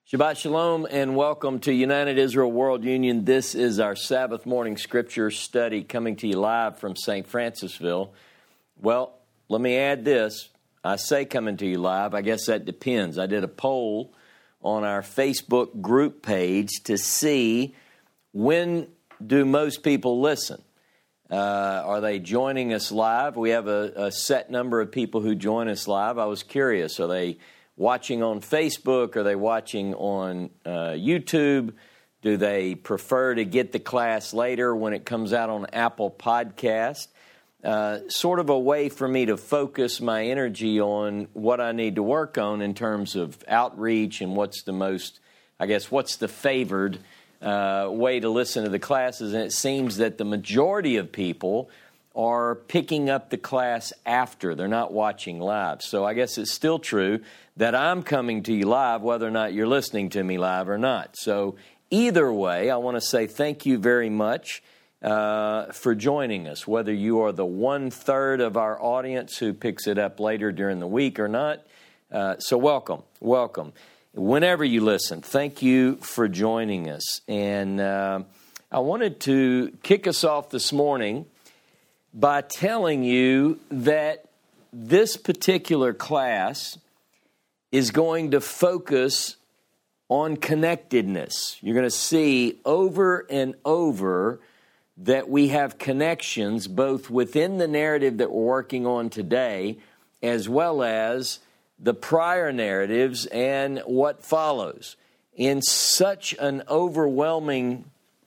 Shabbat Shalom and welcome to United Israel World Union. This is our Sabbath morning scripture study coming to you live from St. Francisville. Well, let me add this. I say coming to you live. I guess that depends. I did a poll on our Facebook group page to see when do most people listen. Are they joining us live? We have a set number of people who join us live. I was curious. Are they watching on Facebook? Are they watching on YouTube? Do they prefer to get the class later when it comes out on Apple Podcast? Sort of a way for me to focus my energy on what I need to work on in terms of outreach and what's the favored way to listen to the classes. And it seems that the majority of people are picking up the class after. They're not watching live. So I guess it's still true that I'm coming to you live, whether or not you're listening to me live or not. So either way, I want to say thank you very much for joining us, whether you are the 1/3 of our audience who picks it up later during the week or not. So welcome. Whenever you listen, thank you for joining us. And I wanted to kick us off this morning by telling you that this particular class is going to focus on connectedness. You're going to see over and over that we have connections both within the narrative that we're working on today as well as the prior narratives and what follows. In such an overwhelming,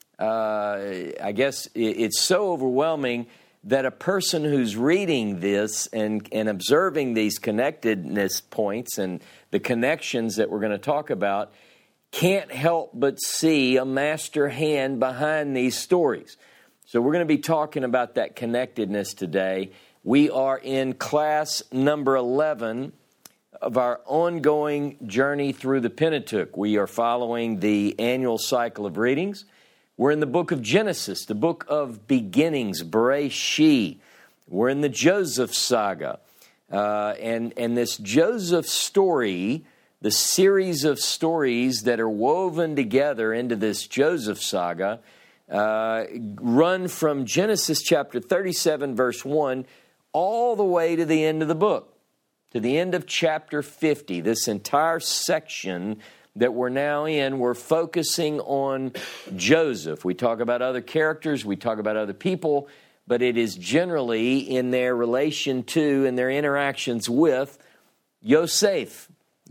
it's so overwhelming that a person who's reading this and observing these connectedness points and the connections that we're going to talk about can't help but see a master hand behind these stories. So we're going to be talking about that connectedness today. We are in class number 11 of our ongoing journey through the Pentateuch. We are following the annual cycle of readings. We're in the book of Genesis, the book of beginnings, Bereshit. We're in the Joseph saga. And this Joseph story, the series of stories that are woven together into this Joseph saga, run from Genesis chapter 37, verse 1, all the way to the end of the book, to the end of chapter 50. This entire section that we're now in, we're focusing on Joseph. We talk about other characters, we talk about other people, but it is generally in their relation to and their interactions with Yosef.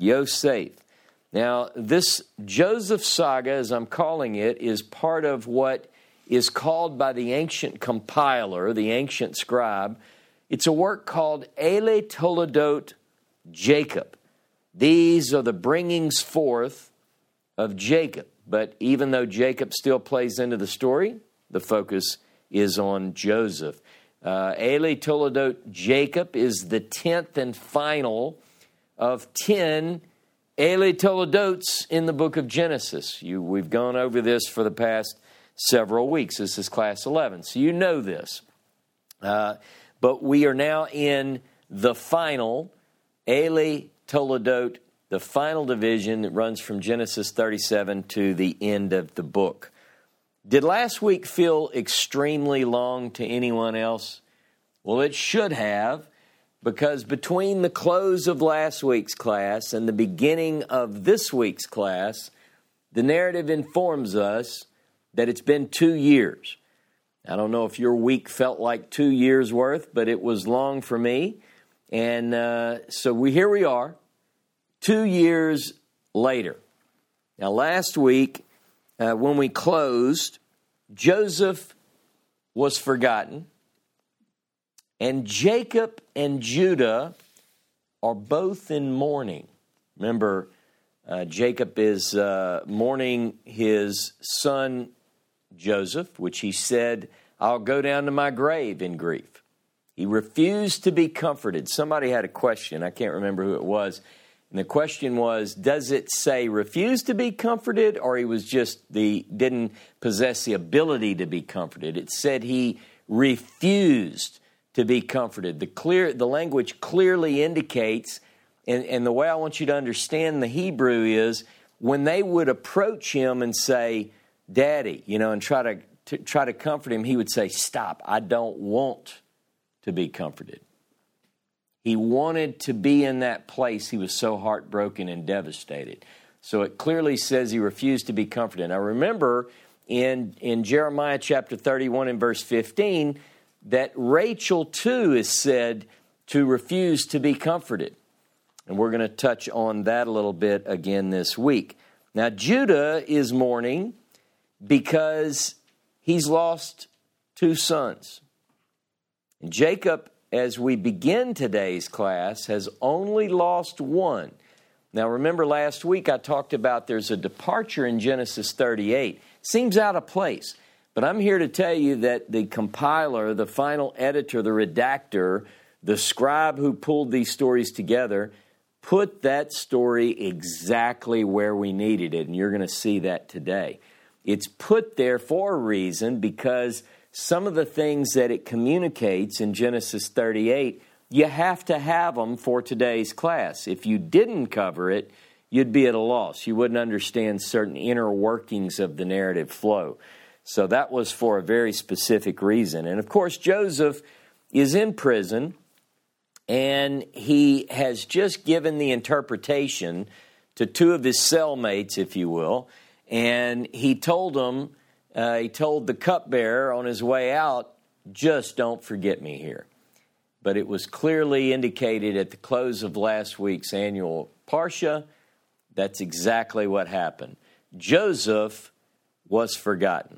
Now, this Joseph saga, as I'm calling it, is part of what is called by the ancient compiler, the ancient scribe. It's a work called Ele Toledot Jacob. These are the bringings forth of Jacob. But even though Jacob still plays into the story, the focus is on Joseph. Ele Toledot Jacob is the 10th and final of 10 Ele Toledots in the book of Genesis. We've gone over this for the past several weeks. This is class 11, so you know this. But we are now in the final Ele Toledot, the final division that runs from Genesis 37 to the end of the book. Did last week feel extremely long to anyone else? Well, it should have, because between the close of last week's class and the beginning of this week's class, the narrative informs us that it's been 2 years. I don't know if your week felt like 2 years worth, but it was long for me. And so here we are, 2 years later. Now, last week, when we closed, Joseph was forgotten, and Jacob and Judah are both in mourning. Remember, Jacob is mourning his son Joseph, which he said, "I'll go down to my grave in grief." He refused to be comforted. Somebody had a question. I can't remember who it was. And the question was, does it say refuse to be comforted, or he was didn't possess the ability to be comforted? It said he refused to be comforted. The language clearly indicates, and the way I want you to understand the Hebrew is when they would approach him and say, Daddy, and try to comfort him, he would say, stop, I don't want to be comforted. He wanted to be in that place. He was so heartbroken and devastated. So it clearly says he refused to be comforted. Now remember, in Jeremiah chapter 31 and verse 15, that Rachel too is said to refuse to be comforted. And we're going to touch on that a little bit again this week. Now Judah is mourning because he's lost 2 sons. And Jacob, as we begin today's class, has only lost 1. Now remember last week I talked about there's a departure in Genesis 38. Seems out of place. But I'm here to tell you that the compiler, the final editor, the redactor, the scribe who pulled these stories together, put that story exactly where we needed it. And you're going to see that today. It's put there for a reason, because some of the things that it communicates in Genesis 38, you have to have them for today's class. If you didn't cover it, you'd be at a loss. You wouldn't understand certain inner workings of the narrative flow. So that was for a very specific reason. And of course, Joseph is in prison, and he has just given the interpretation to 2 of his cellmates, if you will. And he told them, he told the cupbearer on his way out, just don't forget me here. But it was clearly indicated at the close of last week's annual Parsha, that's exactly what happened. Joseph was forgotten.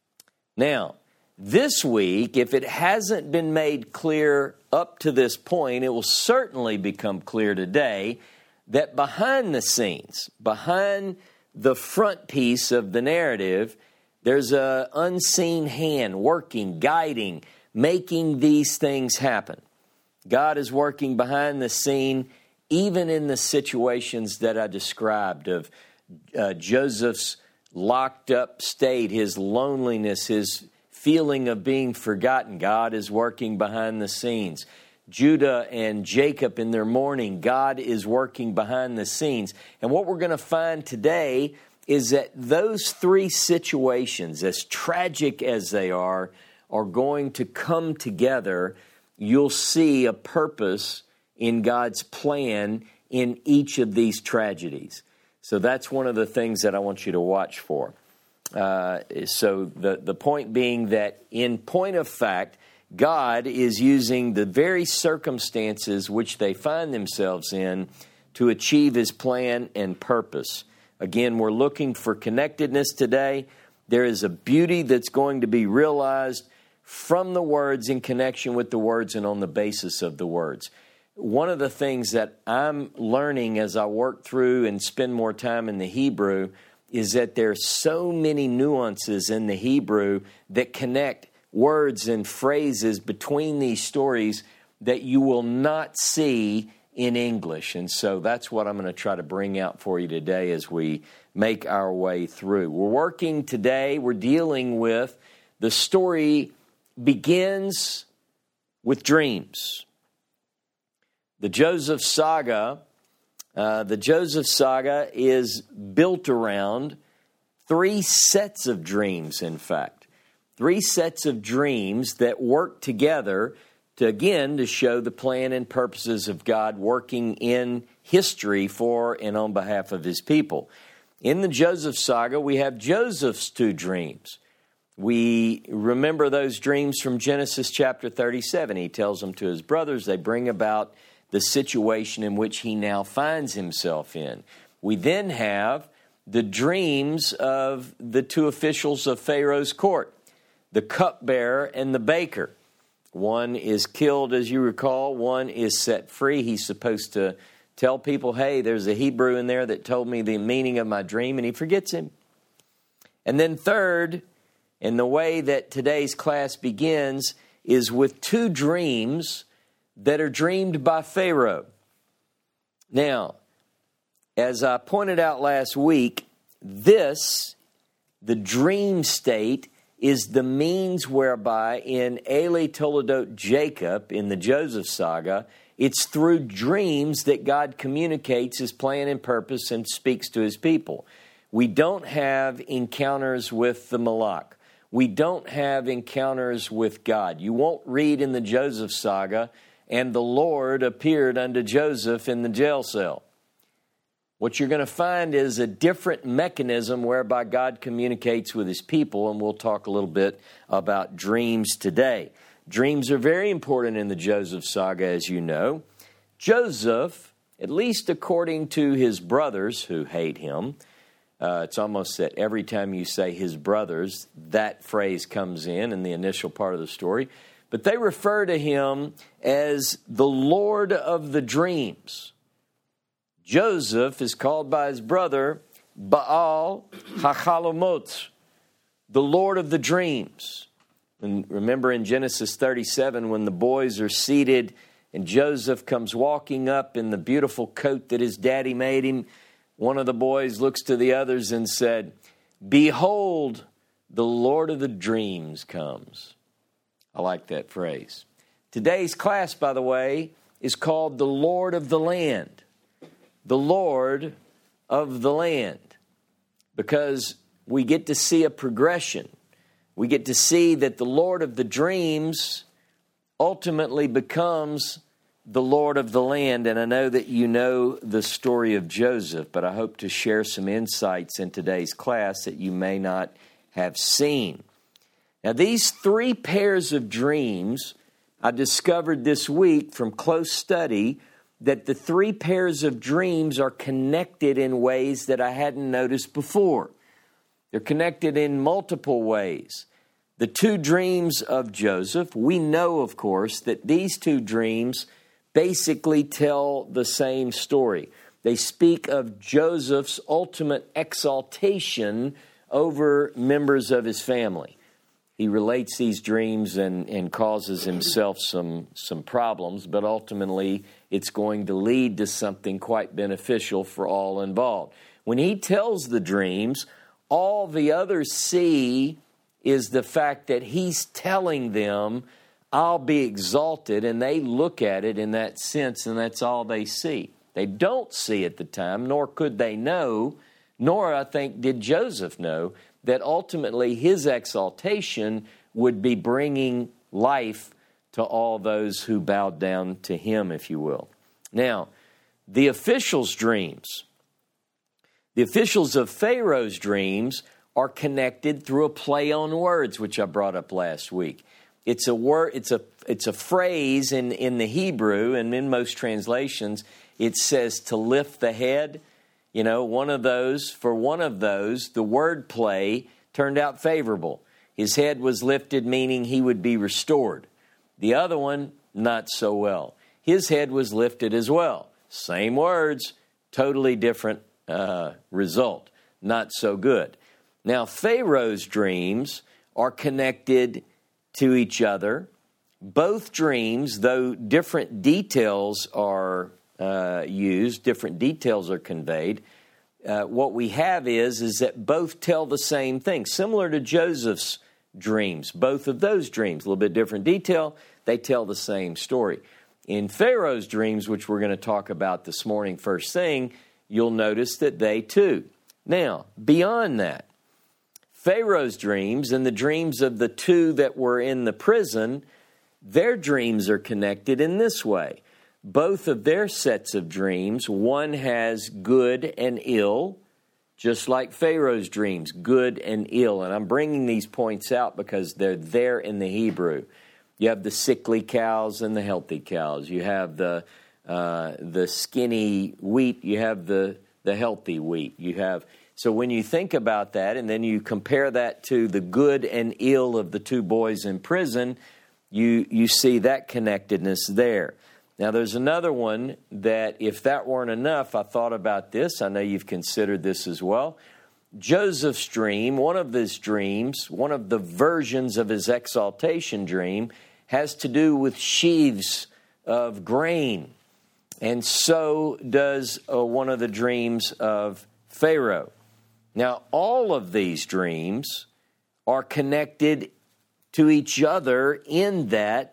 Now, this week, if it hasn't been made clear up to this point, it will certainly become clear today that behind the scenes, behind the front piece of the narrative, there's an unseen hand working, guiding, making these things happen. God is working behind the scene, even in the situations that I described of Joseph's locked up state, his loneliness, his feeling of being forgotten. God is working behind the scenes. Judah and Jacob in their mourning, God is working behind the scenes. And what we're going to find today is that those 3 situations, as tragic as they are going to come together. You'll see a purpose in God's plan in each of these tragedies. So that's one of the things that I want you to watch for. So the point being that in point of fact, God is using the very circumstances which they find themselves in to achieve His plan and purpose. Again, we're looking for connectedness today. There is a beauty that's going to be realized from the words, in connection with the words, and on the basis of the words. One of the things that I'm learning as I work through and spend more time in the Hebrew is that there's so many nuances in the Hebrew that connect words and phrases between these stories that you will not see in English. And so that's what I'm going to try to bring out for you today as we make our way through. We're dealing with the story begins with dreams. The Joseph saga is built around 3 sets of dreams, in fact. 3 sets of dreams that work together to show the plan and purposes of God working in history for and on behalf of His people. In the Joseph saga, we have Joseph's 2 dreams. We remember those dreams from Genesis chapter 37. He tells them to his brothers. They bring about the situation in which he now finds himself in. We then have the dreams of the 2 officials of Pharaoh's court, the cupbearer and the baker. One is killed, as you recall. One is set free. He's supposed to tell people, hey, there's a Hebrew in there that told me the meaning of my dream, and he forgets him. And then third, and the way that today's class begins is with 2 dreams that are dreamed by Pharaoh. Now, as I pointed out last week, the dream state is the means whereby in Ele Toledot Jacob, in the Joseph saga, It's through dreams that God communicates His plan and purpose and speaks to His people. We don't have encounters with the Malak. We don't have encounters with God. You won't read in the Joseph saga, and the Lord appeared unto Joseph in the jail cell. What you're going to find is a different mechanism whereby God communicates with His people, and we'll talk a little bit about dreams today. Dreams are very important in the Joseph saga, as you know. Joseph, at least according to his brothers who hate him, it's almost that every time you say his brothers, that phrase comes in the initial part of the story. But they refer to him as the Lord of the dreams. Joseph is called by his brother Baal HaChalomot, the Lord of the dreams. And remember in Genesis 37 when the boys are seated and Joseph comes walking up in the beautiful coat that his daddy made him, one of the boys looks to the others and said, "Behold, the Lord of the dreams comes." I like that phrase. Today's class, by the way, is called the Lord of the Land. The Lord of the Land. Because we get to see a progression. We get to see that the Lord of the dreams ultimately becomes the Lord of the land. And I know that you know the story of Joseph, but I hope to share some insights in today's class that you may not have seen. Now, these three pairs of dreams, I discovered this week from close study that the three pairs of dreams are connected in ways that I hadn't noticed before. They're connected in multiple ways. The two dreams of Joseph, we know, of course, that these two dreams basically tell the same story. They speak of Joseph's ultimate exaltation over members of his family. He relates these dreams and causes himself some problems, but ultimately it's going to lead to something quite beneficial for all involved. When he tells the dreams, all the others see is the fact that he's telling them, "I'll be exalted," and they look at it in that sense, and that's all they see. They don't see at the time, nor could they know, nor I think did Joseph know, that ultimately his exaltation would be bringing life to all those who bowed down to him, if you will. Now, the officials' dreams. The officials of Pharaoh's dreams are connected through a play on words, which I brought up last week. It's a word. It's a phrase in the Hebrew, and in most translations, it says to lift the head. You know, one of those, the word play turned out favorable. His head was lifted, meaning he would be restored. The other one, not so well. His head was lifted as well. Same words, totally different result. Not so good. Now, Pharaoh's dreams are connected to each other. Both dreams, though different details are used, different details are conveyed, what we have is that both tell the same thing. Similar to Joseph's dreams, both of those dreams, a little bit different detail, they tell the same story. In Pharaoh's dreams, which we're going to talk about this morning first thing, you'll notice that they too. Now, beyond that, Pharaoh's dreams and the dreams of the two that were in the prison, their dreams are connected in this way. Both of their sets of dreams, one has good and ill, just like Pharaoh's dreams, good and ill. And I'm bringing these points out because they're there in the Hebrew. You have the sickly cows and the healthy cows. You have the skinny wheat. You have the healthy wheat. So when you think about that and then you compare that to the good and ill of the two boys in prison, you see that connectedness there. Now, there's another one that, if that weren't enough, I thought about this. I know you've considered this as well. Joseph's dream, one of his dreams, one of the versions of his exaltation dream, has to do with sheaves of grain. And so does one of the dreams of Pharaoh. Now, all of these dreams are connected to each other in that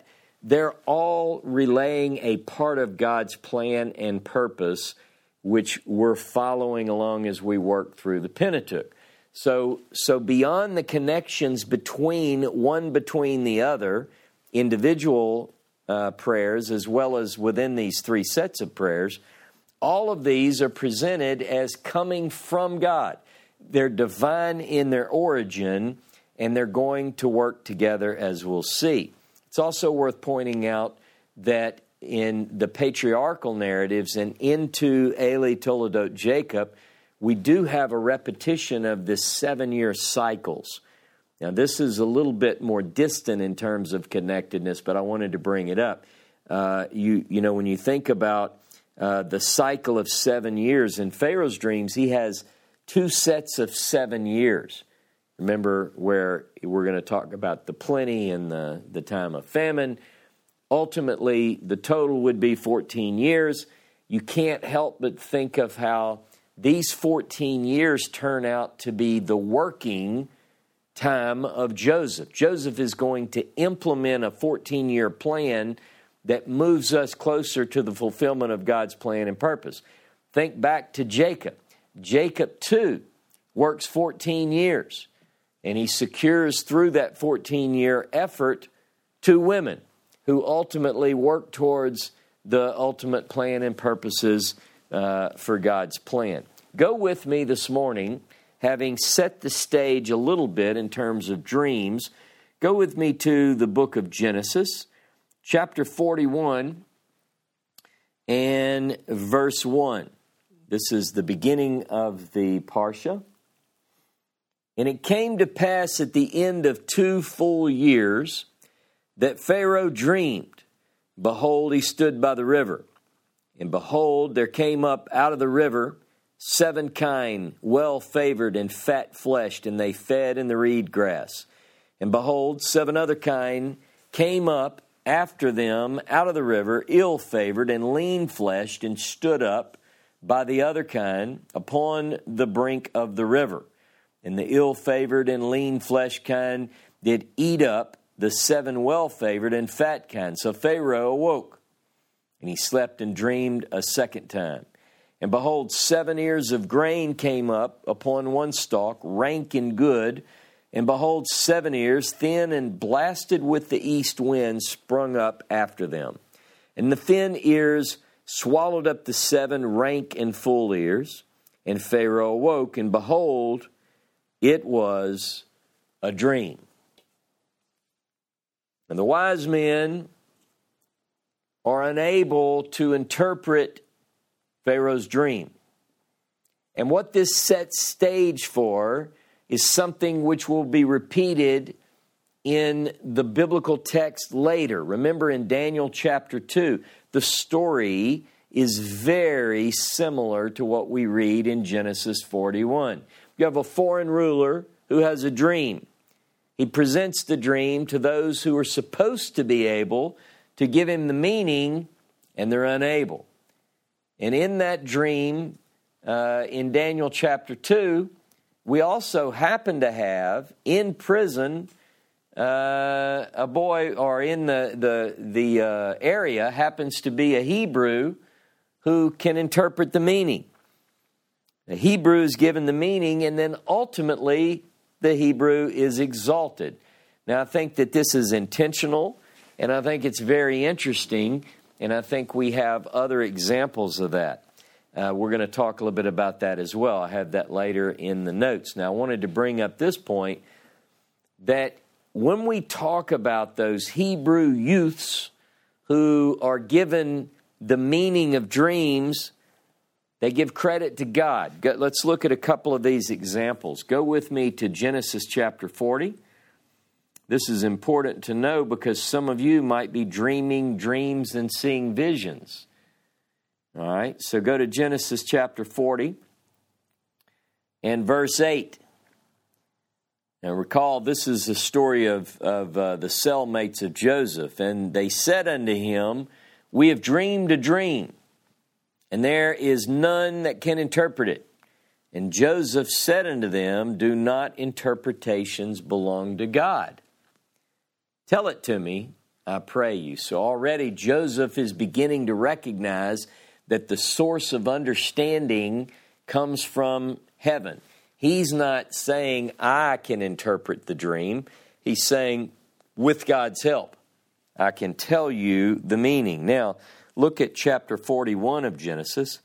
they're all relaying a part of God's plan and purpose, which we're following along as we work through the Pentateuch. So beyond the connections between the other, individual prayers, as well as within these three sets of prayers, all of these are presented as coming from God. They're divine in their origin, and they're going to work together, as we'll see. It's also worth pointing out that in the patriarchal narratives and into Eli Toledot Jacob, we do have a repetition of this 7-year cycles. Now, this is a little bit more distant in terms of connectedness, but I wanted to bring it up. You know, when you think about the cycle of 7 years in Pharaoh's dreams, he has 2 sets of 7 years. Remember where we're going to talk about the plenty and the time of famine. Ultimately, the total would be 14 years. You can't help but think of how these 14 years turn out to be the working time of Joseph. Joseph is going to implement a 14-year plan that moves us closer to the fulfillment of God's plan and purpose. Think back to Jacob. Jacob, too, works 14 years, and he secures through that 14-year effort 2 women who ultimately work towards the ultimate plan and purposes for God's plan. Go with me this morning, having set the stage a little bit in terms of dreams. Go with me to the book of Genesis, chapter 41 and verse 1. This is the beginning of the Parsha. And it came to pass at the end of 2 full years that Pharaoh dreamed. Behold, he stood by the river. And behold, there came up out of the river 7 kine, well-favored and fat-fleshed, and they fed in the reed grass. And behold, 7 other kine came up after them out of the river, ill-favored and lean-fleshed, and stood up by the other kine upon the brink of the river. And the ill-favored and lean-fleshed kine did eat up the 7 well-favored and fat kine. So Pharaoh awoke, and he slept and dreamed a second time. And behold, 7 ears of grain came up upon one stalk, rank and good. And behold, 7 ears, thin and blasted with the east wind, sprung up after them. And the thin ears swallowed up the 7 rank and full ears. And Pharaoh awoke, and behold, it was a dream. And the wise men are unable to interpret Pharaoh's dream. And what this sets stage for is something which will be repeated in the biblical text later. Remember in Daniel chapter 2, the story is very similar to what we read in Genesis 41. You have a foreign ruler who has a dream. He presents the dream to those who are supposed to be able to give him the meaning, and they're unable. And in that dream, in Daniel chapter 2, we also happen to have in prison a boy, or in the area happens to be a Hebrew who can interpret the meaning. The Hebrew is given the meaning, and then ultimately the Hebrew is exalted. Now, I think that this is intentional, and I think it's very interesting, and I think we have other examples of that. We're going to talk a little bit about that as well. I have that later in the notes. Now, I wanted to bring up this point that when we talk about those Hebrew youths who are given the meaning of dreams, they give credit to God. Let's look at a couple of these examples. Go with me to Genesis chapter 40. This is important to know because some of you might be dreaming dreams and seeing visions. All right, so go to Genesis chapter 40 and verse 8. Now recall, this is the story of the cellmates of Joseph. And they said unto him, we have dreamed a dream, and there is none that can interpret it. And Joseph said unto them, do not interpretations belong to God? Tell it to me, I pray you. So already Joseph is beginning to recognize that the source of understanding comes from heaven. He's not saying, I can interpret the dream. He's saying, with God's help, I can tell you the meaning. Now, look at chapter 41 of Genesis.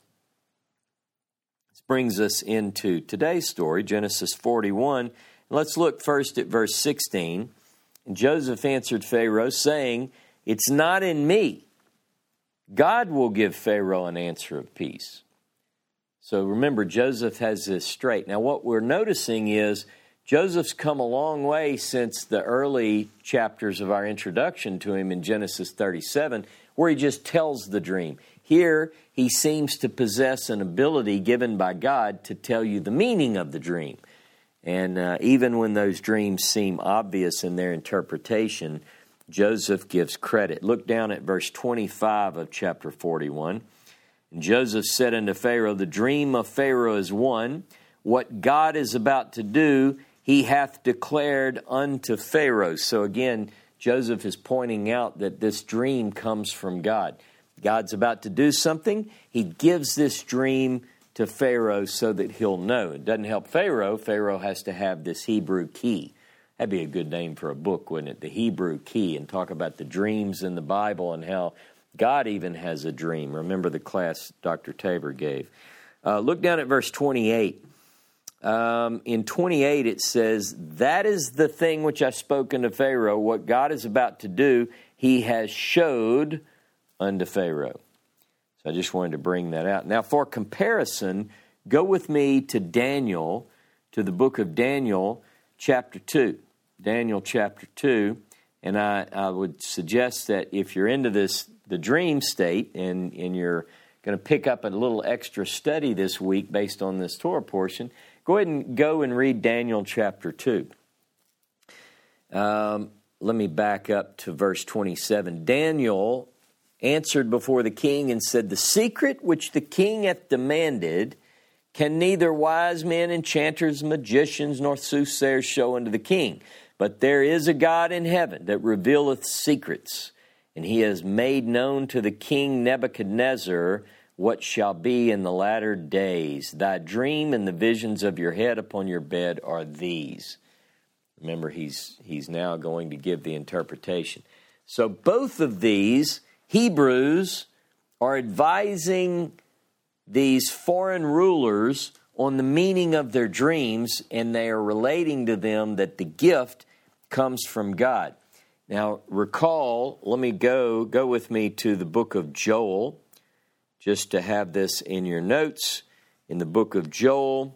This brings us into today's story, Genesis 41. Let's look first at verse 16. And Joseph answered Pharaoh, saying, it's not in me. God will give Pharaoh an answer of peace. So remember, Joseph has this straight. Now, what we're noticing is Joseph's come a long way since the early chapters of our introduction to him in Genesis 37, where he just tells the dream. Here, he seems to possess an ability given by God to tell you the meaning of the dream. And even when those dreams seem obvious in their interpretation, Joseph gives credit. Look down at verse 25 of chapter 41. And Joseph said unto Pharaoh, the dream of Pharaoh is one. What God is about to do, he hath declared unto Pharaoh. So again, Joseph is pointing out that this dream comes from God. God's about to do something. He gives this dream to Pharaoh so that he'll know. It doesn't help Pharaoh. Pharaoh has to have this Hebrew key. That'd be a good name for a book, wouldn't it? The Hebrew key, and talk about the dreams in the Bible and how God even has a dream. Remember the class Dr. Tabor gave. Look down at verse 28. In 28 it says, that is the thing which I spoke unto Pharaoh. What God is about to do, he has showed unto Pharaoh. So I just wanted to bring that out. Now for comparison, go with me to Daniel, to the book of Daniel, chapter 2. Daniel chapter 2. And I would suggest that if you're into the dream state, and you're going to pick up a little extra study this week based on this Torah portion, go ahead and go and read Daniel chapter 2. Let me back up to verse 27. Daniel answered before the king and said, the secret which the king hath demanded can neither wise men, enchanters, magicians, nor soothsayers show unto the king. But there is a God in heaven that revealeth secrets, and he has made known to the king Nebuchadnezzar what shall be in the latter days. Thy dream and the visions of your head upon your bed are these. Remember, he's now going to give the interpretation. So both of these Hebrews are advising these foreign rulers on the meaning of their dreams, and they are relating to them that the gift comes from God. Now, recall, let me go with me to the book of Joel, just to have this in your notes. In the book of Joel,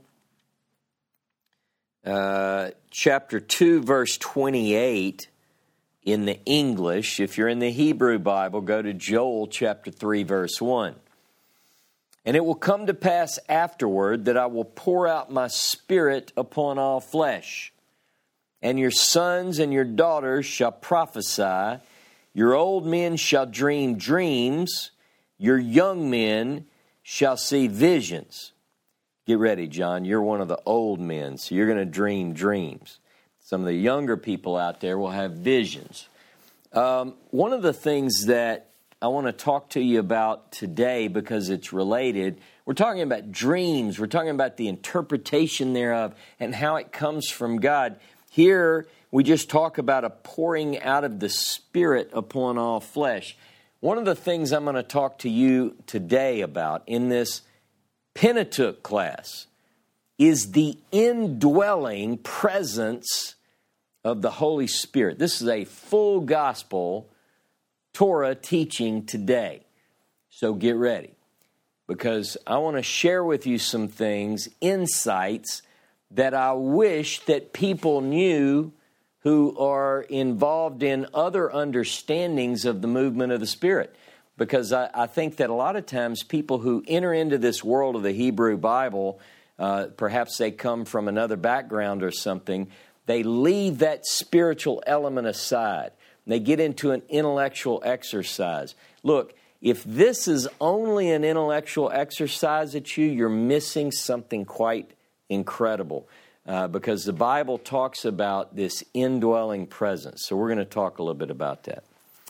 chapter 2, verse 28, in the English. If you're in the Hebrew Bible, go to Joel chapter 3, verse 1. And it will come to pass afterward that I will pour out my spirit upon all flesh. And your sons and your daughters shall prophesy. Your old men shall dream dreams. Your young men shall see visions. Get ready, John. You're one of the old men, so you're going to dream dreams. Some of the younger people out there will have visions. One of the things that I want to talk to you about today, because it's related, we're talking about dreams. We're talking about the interpretation thereof and how it comes from God. Here, we just talk about a pouring out of the Spirit upon all flesh. One of the things I'm going to talk to you today about in this Pentateuch class is the indwelling presence of the Holy Spirit. This is a full gospel Torah teaching today. So get ready, because I want to share with you some things, insights that I wish that people knew who are involved in other understandings of the movement of the Spirit. Because I think that a lot of times people who enter into this world of the Hebrew Bible, perhaps they come from another background or something, they leave that spiritual element aside. They get into an intellectual exercise. Look, if this is only an intellectual exercise at you, you're missing something quite incredible. Because the Bible talks about this indwelling presence. So we're going to talk a little bit about that.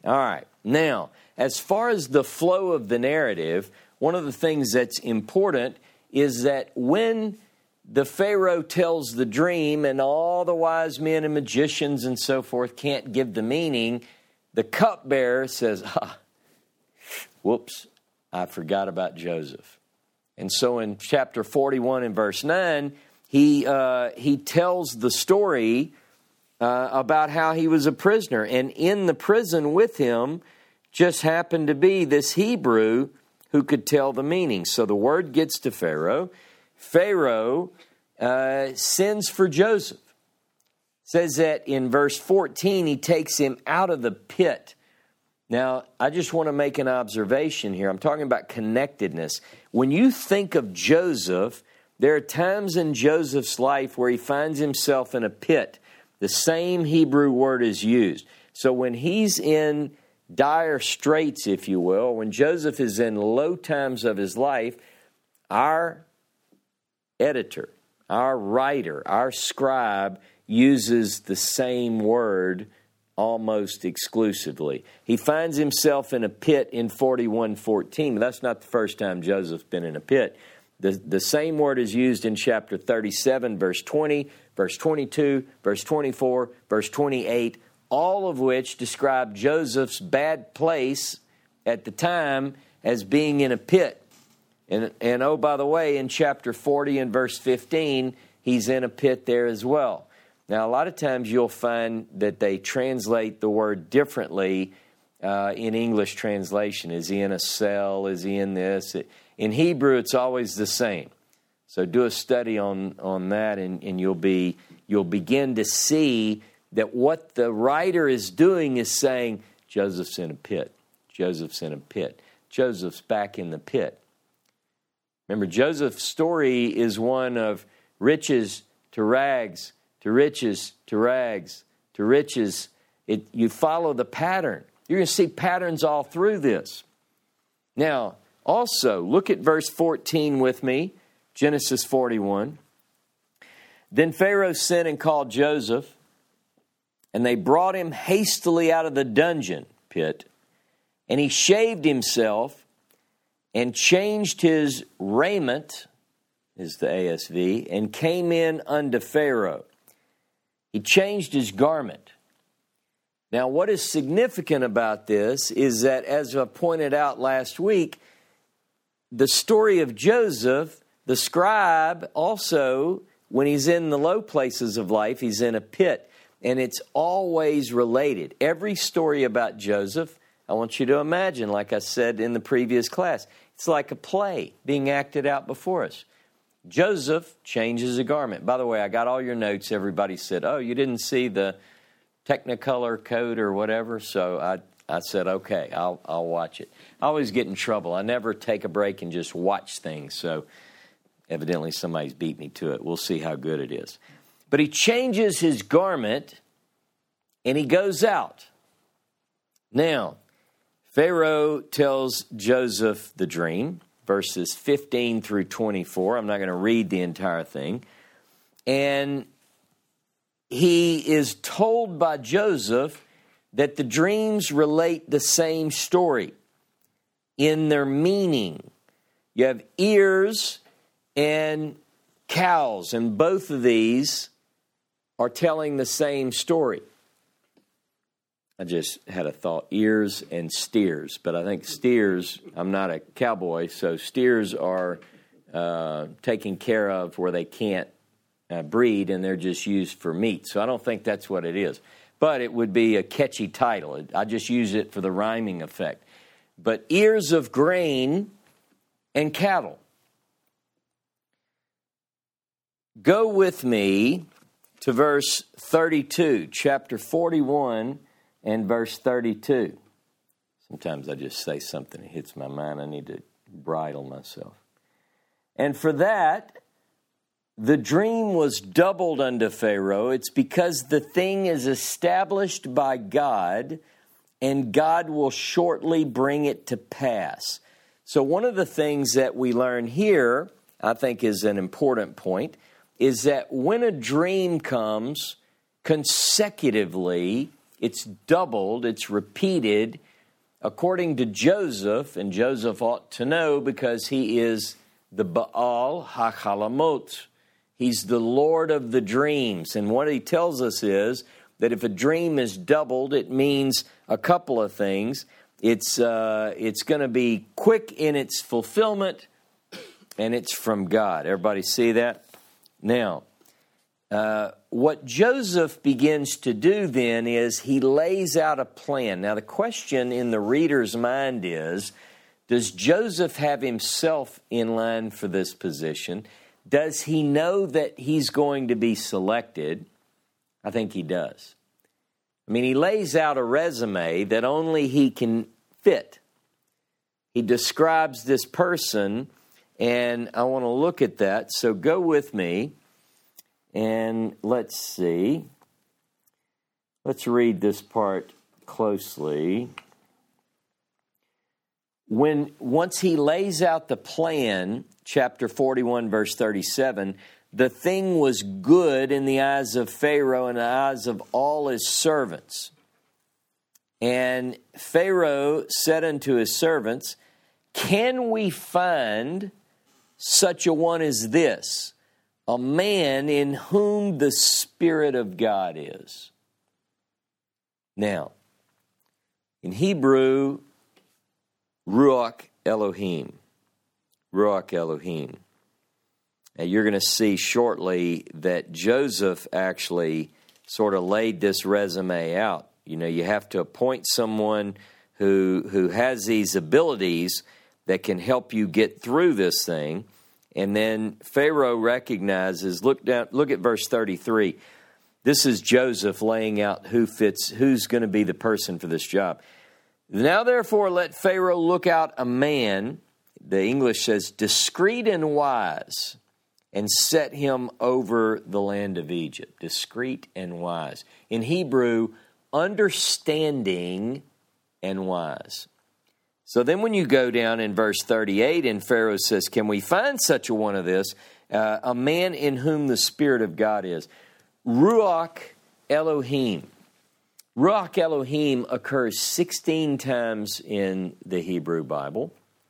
All right. Now, as far as the flow of the narrative, one of the things that's important is that when the Pharaoh tells the dream and all the wise men and magicians and so forth can't give the meaning, the cupbearer says, whoops, I forgot about Joseph. And so in chapter 41 and verse 9, he tells the story about how he was a prisoner. And in the prison with him just happened to be this Hebrew who could tell the meaning. So the word gets to Pharaoh. Pharaoh sends for Joseph. It says that in verse 14, he takes him out of the pit. Now, I just want to make an observation here. I'm talking about connectedness. When you think of Joseph, there are times in Joseph's life where he finds himself in a pit. The same Hebrew word is used. So when he's in dire straits, if you will, when Joseph is in low times of his life, our editor, our writer, our scribe uses the same word almost exclusively. He finds himself in a pit in 41:14. But that's not the first time Joseph's been in a pit. The same word is used in chapter 37, verse 20, verse 22, verse 24, verse 28, all of which describe Joseph's bad place at the time as being in a pit. And oh, by the way, in chapter 40 and verse 15, he's in a pit there as well. Now, a lot of times you'll find that they translate the word differently in English translation. Is he in a cell? Is he in this? In Hebrew, it's always the same. So do a study on that, and you'll begin to see that what the writer is doing is saying, Joseph's in a pit. Joseph's in a pit. Joseph's back in the pit. Remember, Joseph's story is one of riches to rags, to riches, to rags, to riches. You follow the pattern. You're going to see patterns all through this. Now, also, look at verse 14 with me, Genesis 41. Then Pharaoh sent and called Joseph, and they brought him hastily out of the dungeon pit, and he shaved himself and changed his raiment, is the ASV, and came in unto Pharaoh. He changed his garment. Now, what is significant about this is that, as I pointed out last week, the story of Joseph, the scribe, also, when he's in the low places of life, he's in a pit. And it's always related. Every story about Joseph, I want you to imagine, like I said in the previous class, it's like a play being acted out before us. Joseph changes a garment. By the way, I got all your notes. Everybody said, oh, you didn't see the Technicolor code or whatever? So I said, okay, I'll watch it. I always get in trouble. I never take a break and just watch things. So evidently somebody's beat me to it. We'll see how good it is. But he changes his garment and he goes out. Now, Pharaoh tells Joseph the dream, verses 15 through 24. I'm not going to read the entire thing. And he is told by Joseph that the dreams relate the same story in their meaning. You have ears and cows, and both of these are telling the same story. I just had a thought, ears and steers, but I think steers, I'm not a cowboy, so steers are taken care of where they can't breed, and they're just used for meat. So I don't think that's what it is. But it would be a catchy title. I just use it for the rhyming effect. But ears of grain and cattle. Go with me to verse 32, chapter 41 and verse 32. Sometimes I just say something that hits my mind. I need to bridle myself. And for that, the dream was doubled unto Pharaoh. It's because the thing is established by God, and God will shortly bring it to pass. So one of the things that we learn here, I think is an important point, is that when a dream comes consecutively, it's doubled, it's repeated, according to Joseph, and Joseph ought to know because he is the Baal HaChalamot. He's the Lord of the dreams. And what he tells us is that if a dream is doubled, it means a couple of things. It's going to be quick in its fulfillment, and it's from God. Everybody see that? Now, what Joseph begins to do then is he lays out a plan. Now, the question in the reader's mind is, does Joseph have himself in line for this position? Does he know that he's going to be selected? I think he does. I mean, he lays out a resume that only he can fit. He describes this person, and I want to look at that. So go with me, and let's see. Let's read this part closely. Once he lays out the plan, chapter 41, verse 37, the thing was good in the eyes of Pharaoh and the eyes of all his servants. And Pharaoh said unto his servants, can we find such a one as this, a man in whom the Spirit of God is? Now, in Hebrew, Ruach Elohim. Ruach Elohim. Now, you're going to see shortly that Joseph actually sort of laid this resume out. You know, you have to appoint someone who has these abilities that can help you get through this thing. And then Pharaoh recognizes, look at verse 33. This is Joseph laying out who's going to be the person for this job. Now, therefore, let Pharaoh look out a man, the English says, discreet and wise, and set him over the land of Egypt. Discreet and wise. In Hebrew, understanding and wise. So then when you go down in verse 38, and Pharaoh says, can we find such a one of this, a man in whom the Spirit of God is? Ruach Elohim. Ruach Elohim occurs 16 times in the Hebrew Bible.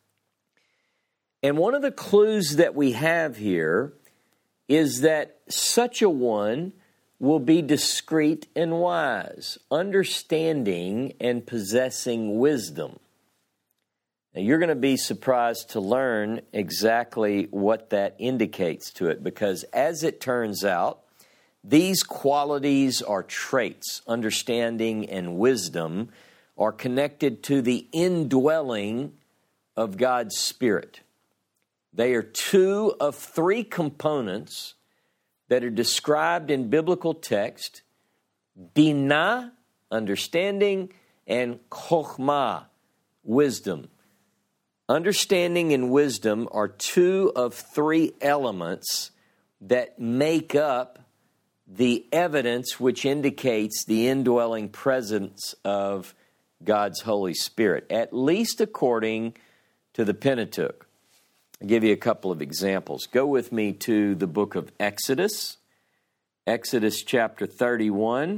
And one of the clues that we have here is that such a one will be discreet and wise, understanding and possessing wisdom. Now, you're going to be surprised to learn exactly what that indicates to it, because as it turns out, these qualities are traits, understanding and wisdom, are connected to the indwelling of God's Spirit. They are two of three components that are described in biblical text: binah, understanding, and chokhmah, wisdom. Understanding and wisdom are two of three elements that make up the evidence which indicates the indwelling presence of God's Holy Spirit, at least according to the Pentateuch. I'll give you a couple of examples. Go with me to the book of Exodus, Exodus chapter 31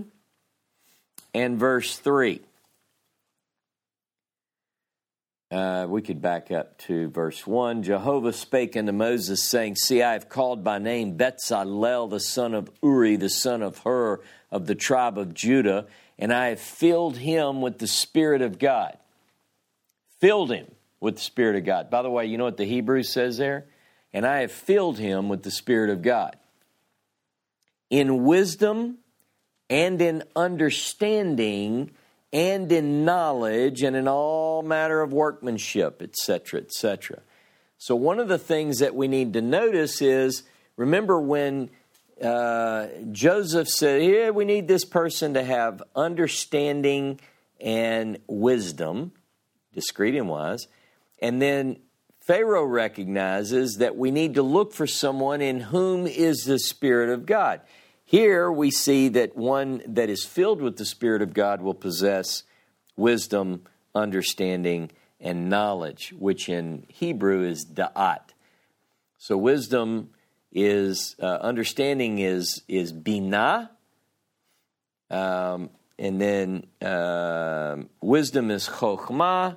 and verse 3. We could back up to verse 1. Jehovah spake unto Moses, saying, see, I have called by name Betzalel, the son of Uri, the son of Hur, of the tribe of Judah, and I have filled him with the Spirit of God. Filled him with the Spirit of God. By the way, you know what the Hebrew says there? And I have filled him with the Spirit of God, in wisdom and in understanding and in knowledge and in all manner of workmanship, etc., etc. So one of the things that we need to notice is, remember when Joseph said, yeah, we need this person to have understanding and wisdom, discreet and wise. And then Pharaoh recognizes that we need to look for someone in whom is the Spirit of God. Here we see that one that is filled with the Spirit of God will possess wisdom, understanding, and knowledge, which in Hebrew is da'at. So wisdom is, understanding is binah. wisdom is chokhmah,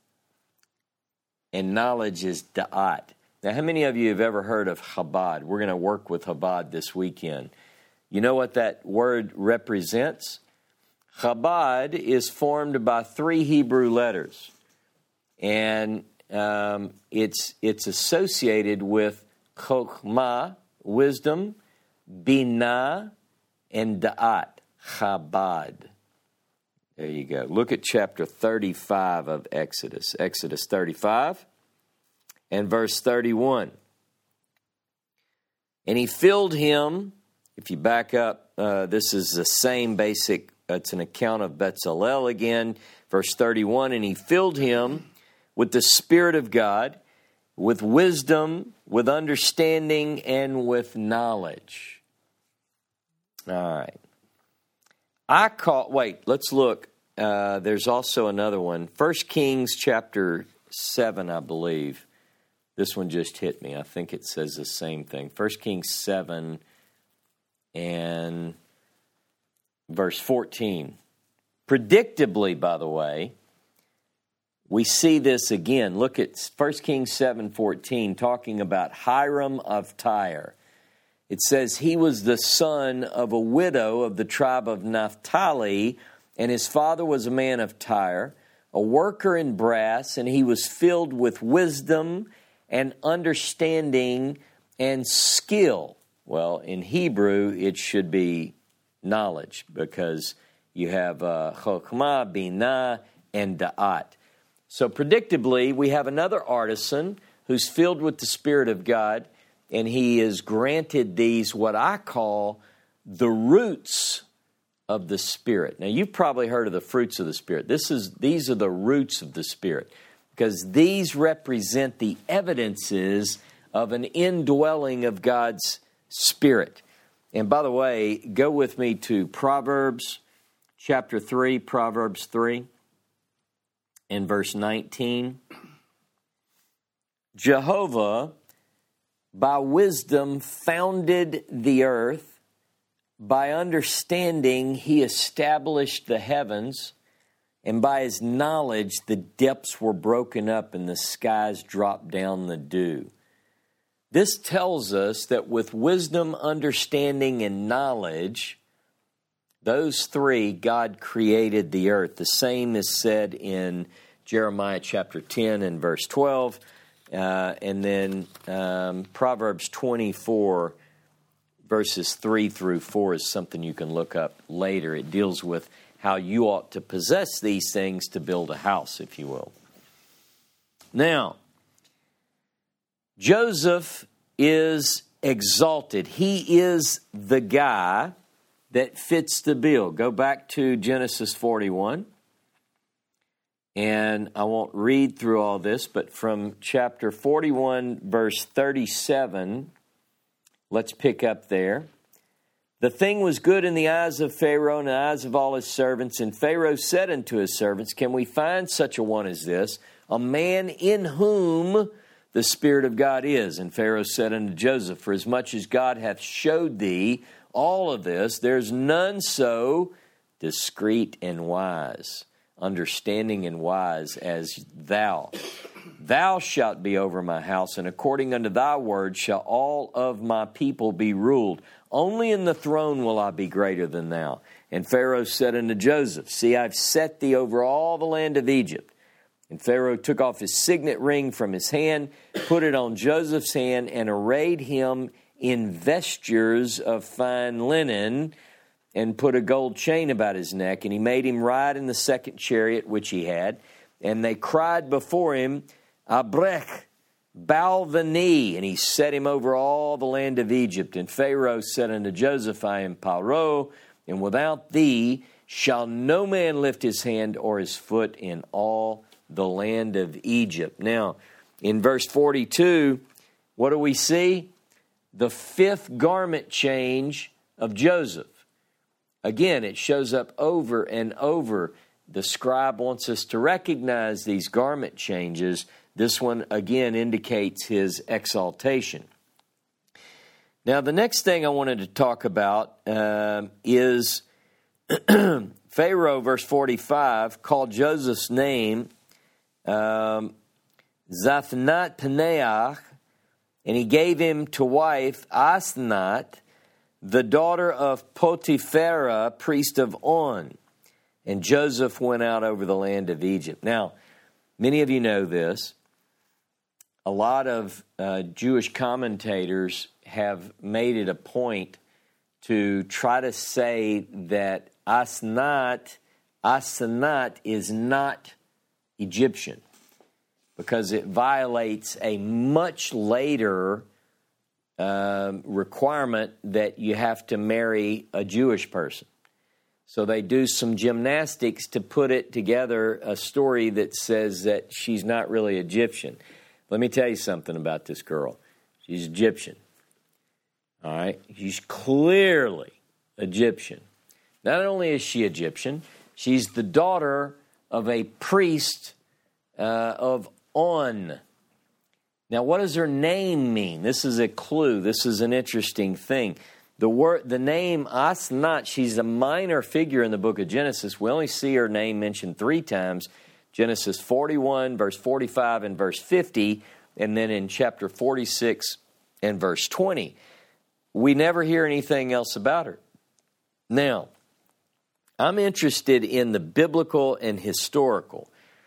and knowledge is da'at. Now, how many of you have ever heard of Chabad? We're going to work with Chabad this weekend. You know what that word represents? Chabad is formed by 3 Hebrew letters, and it's associated with chokhmah, wisdom, binah, and da'at, Chabad. There you go. Look at chapter 35 of Exodus. Exodus 35 and verse 31. And he filled him, if you back up, this is the same basic, it's an account of Bezalel again, verse 31, and he filled him with the Spirit of God, with wisdom, with understanding, and with knowledge. All right. Let's look. There's also another one. 1 Kings chapter 7, I believe. This one just hit me. I think it says the same thing. 1 Kings 7 and verse 14. Predictably, by the way, we see this again. Look at 1 Kings 7:14, talking about Hiram of Tyre. It says, he was the son of a widow of the tribe of Naphtali, and his father was a man of Tyre, a worker in brass, and he was filled with wisdom and understanding and skill. Well, in Hebrew, it should be knowledge, because you have chokhmah, binah, and da'at. So predictably, we have another artisan who's filled with the Spirit of God, and he is granted these, what I call, the roots of the Spirit. Now, you've probably heard of the fruits of the Spirit. These are the roots of the Spirit, because these represent the evidences of an indwelling of God's Spirit. And by the way, go with me to Proverbs chapter 3, Proverbs 3, and verse 19. Jehovah, by wisdom, founded the earth. By understanding, he established the heavens. And by his knowledge, the depths were broken up and the skies dropped down the dew. This tells us that with wisdom, understanding, and knowledge, those 3, God created the earth. The same is said in Jeremiah chapter 10 and verse 12. And then Proverbs 24, verses 3 through 4 is something you can look up later. It deals with how you ought to possess these things to build a house, if you will. Now, Joseph is exalted. He is the guy that fits the bill. Go back to Genesis 41. And I won't read through all this, but from chapter 41, verse 37, let's pick up there. The thing was good in the eyes of Pharaoh and the eyes of all his servants. And Pharaoh said unto his servants, can we find such a one as this, a man in whom the Spirit of God is? And Pharaoh said unto Joseph, for as much as God hath showed thee all of this, there's none so discreet and wise, understanding and wise as thou. Thou shalt be over my house, and according unto thy word shall all of my people be ruled. Only in the throne will I be greater than thou. And Pharaoh said unto Joseph, see, I've set thee over all the land of Egypt. And Pharaoh took off his signet ring from his hand, put it on Joseph's hand, and arrayed him in vestures of fine linen, and put a gold chain about his neck. And he made him ride in the second chariot which he had. And they cried before him, Abrech, bow the knee. And he set him over all the land of Egypt. And Pharaoh said unto Joseph, I am Paro, and without thee shall no man lift his hand or his foot in all the land of Egypt. Now, in verse 42, what do we see? The 5th garment change of Joseph. Again, it shows up over and over. The scribe wants us to recognize these garment changes. This one, again, indicates his exaltation. Now, the next thing I wanted to talk about is Pharaoh, verse 45, called Joseph's name Zaphnath Paneah, and he gave him to wife Asenath, the daughter of Potiphera, priest of On. And Joseph went out over the land of Egypt. Now, many of you know this. A lot of Jewish commentators have made it a point to try to say that Asenath is not Egyptian because it violates a much later requirement that you have to marry a Jewish person. So they do some gymnastics to put it together, a story that says that she's not really Egyptian. Let me tell you something about this girl. She's Egyptian. All right? She's clearly Egyptian. Not only is she Egyptian, she's the daughter of a priest of On. Now, what does her name mean? This is a clue. This is an interesting thing. The name Asenath, she's a minor figure in the book of Genesis. We only see her name mentioned 3 times. Genesis 41, verse 45, and verse 50, and then in chapter 46 and verse 20. We never hear anything else about her. Now, I'm interested in the biblical and historical.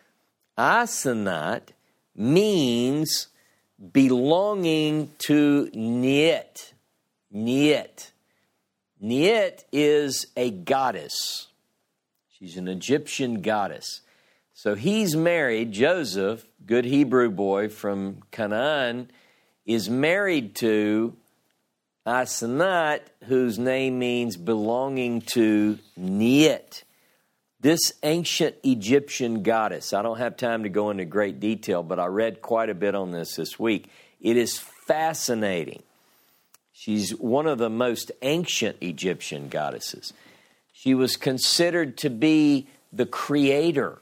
Asenath means belonging to Niet. Niet. Niet is a goddess. She's an Egyptian goddess. So he's married, Joseph, good Hebrew boy from Canaan, is married to Asenath, whose name means belonging to Niet. This ancient Egyptian goddess, I don't have time to go into great detail, but I read quite a bit on this week. It is fascinating. She's one of the most ancient Egyptian goddesses. She was considered to be the creator,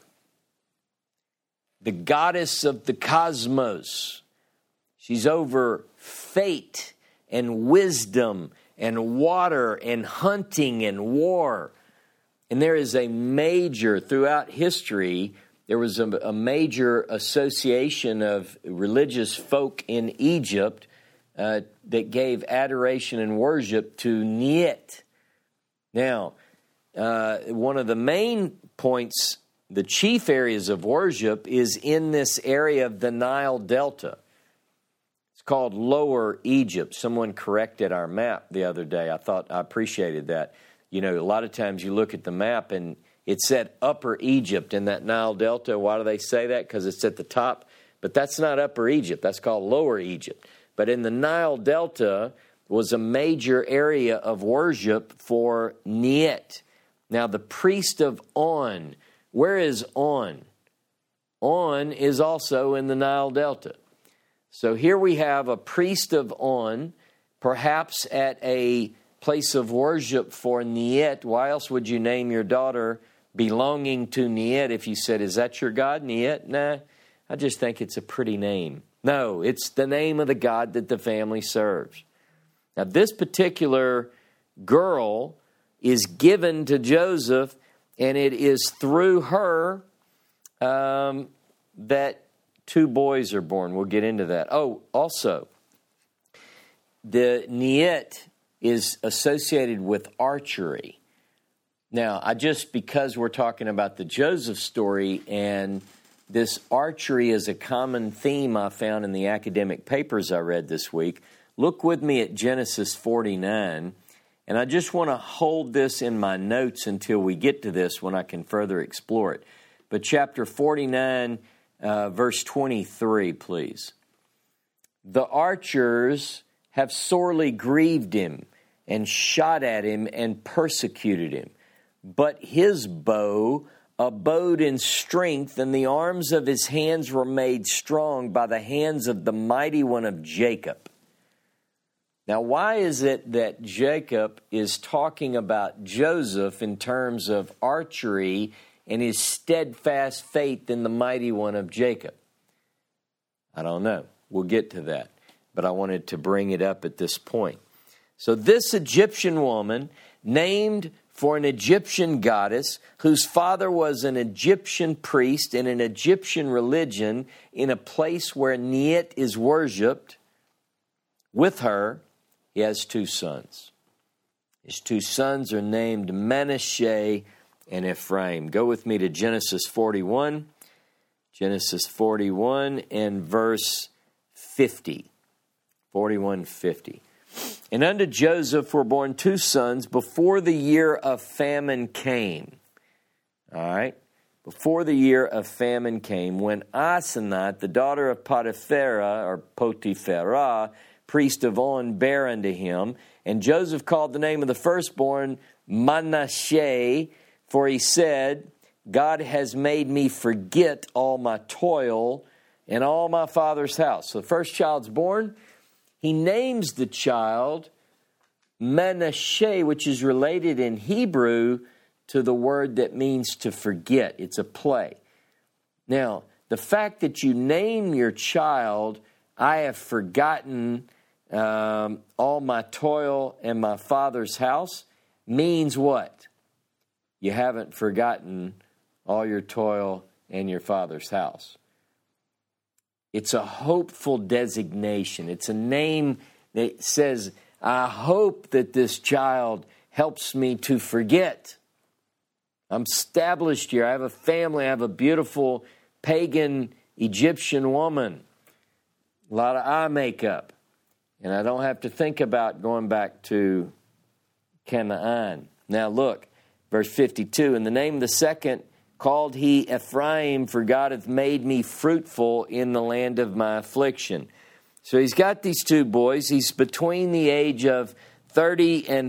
the goddess of the cosmos. She's over fate and wisdom and water and hunting and war. And there is a major, throughout history, there was a major association of religious folk in Egypt that gave adoration and worship to Niet. Now, one of the main points, the chief areas of worship, is in this area of the Nile Delta. It's called Lower Egypt. Someone corrected our map the other day. I appreciated that. You know, a lot of times you look at the map and it said Upper Egypt in that Nile Delta. Why do they say that? Because it's at the top. But that's not Upper Egypt. That's called Lower Egypt. But in the Nile Delta was a major area of worship for Niet. Now, the priest of On. Where is On? On is also in the Nile Delta. So here we have a priest of On, perhaps at a place of worship for Niet. Why else would you name your daughter belonging to Niet if you said, is that your god, Niet? Nah, I just think it's a pretty name. No, it's the name of the god that the family serves. Now, this particular girl is given to Joseph, and it is through her that 2 boys are born. We'll get into that. Oh, also, the Niet is associated with archery. Now, because we're talking about the Joseph story, and this archery is a common theme I found in the academic papers I read this week. Look with me at Genesis 49, and I just want to hold this in my notes until we get to this when I can further explore it. But chapter 49, verse 23, please. The archers have sorely grieved him and shot at him and persecuted him. But his bow abode in strength, and the arms of his hands were made strong by the hands of the mighty one of Jacob. Now, why is it that Jacob is talking about Joseph in terms of archery and his steadfast faith in the mighty one of Jacob? I don't know. We'll get to that. But I wanted to bring it up at this point. So this Egyptian woman, named for an Egyptian goddess, whose father was an Egyptian priest in an Egyptian religion in a place where Niet is worshipped, with her, he has 2 sons. His 2 sons are named Manasseh and Ephraim. Go with me to Genesis 41. Genesis 41 and verse 50. 41:50. And unto Joseph were born 2 sons before the year of famine came. All right? Before the year of famine came, when Asenath, the daughter of Potiphera, priest of On, bare unto him. And Joseph called the name of the firstborn Manasseh, for he said, God has made me forget all my toil and all my father's house. So the first child's born. He names the child Manasseh, which is related in Hebrew to the word that means to forget. It's a play. Now, the fact that you name your child, I have forgotten all my toil and my father's house, means what? You haven't forgotten all your toil and your father's house. It's a hopeful designation. It's a name that says, I hope that this child helps me to forget. I'm established here. I have a family. I have a beautiful pagan Egyptian woman. A lot of eye makeup. And I don't have to think about going back to Canaan. Now look, verse 52. And the name of the second called he Ephraim, for God hath made me fruitful in the land of my affliction. So he's got these 2 boys. He's between the age of 30 and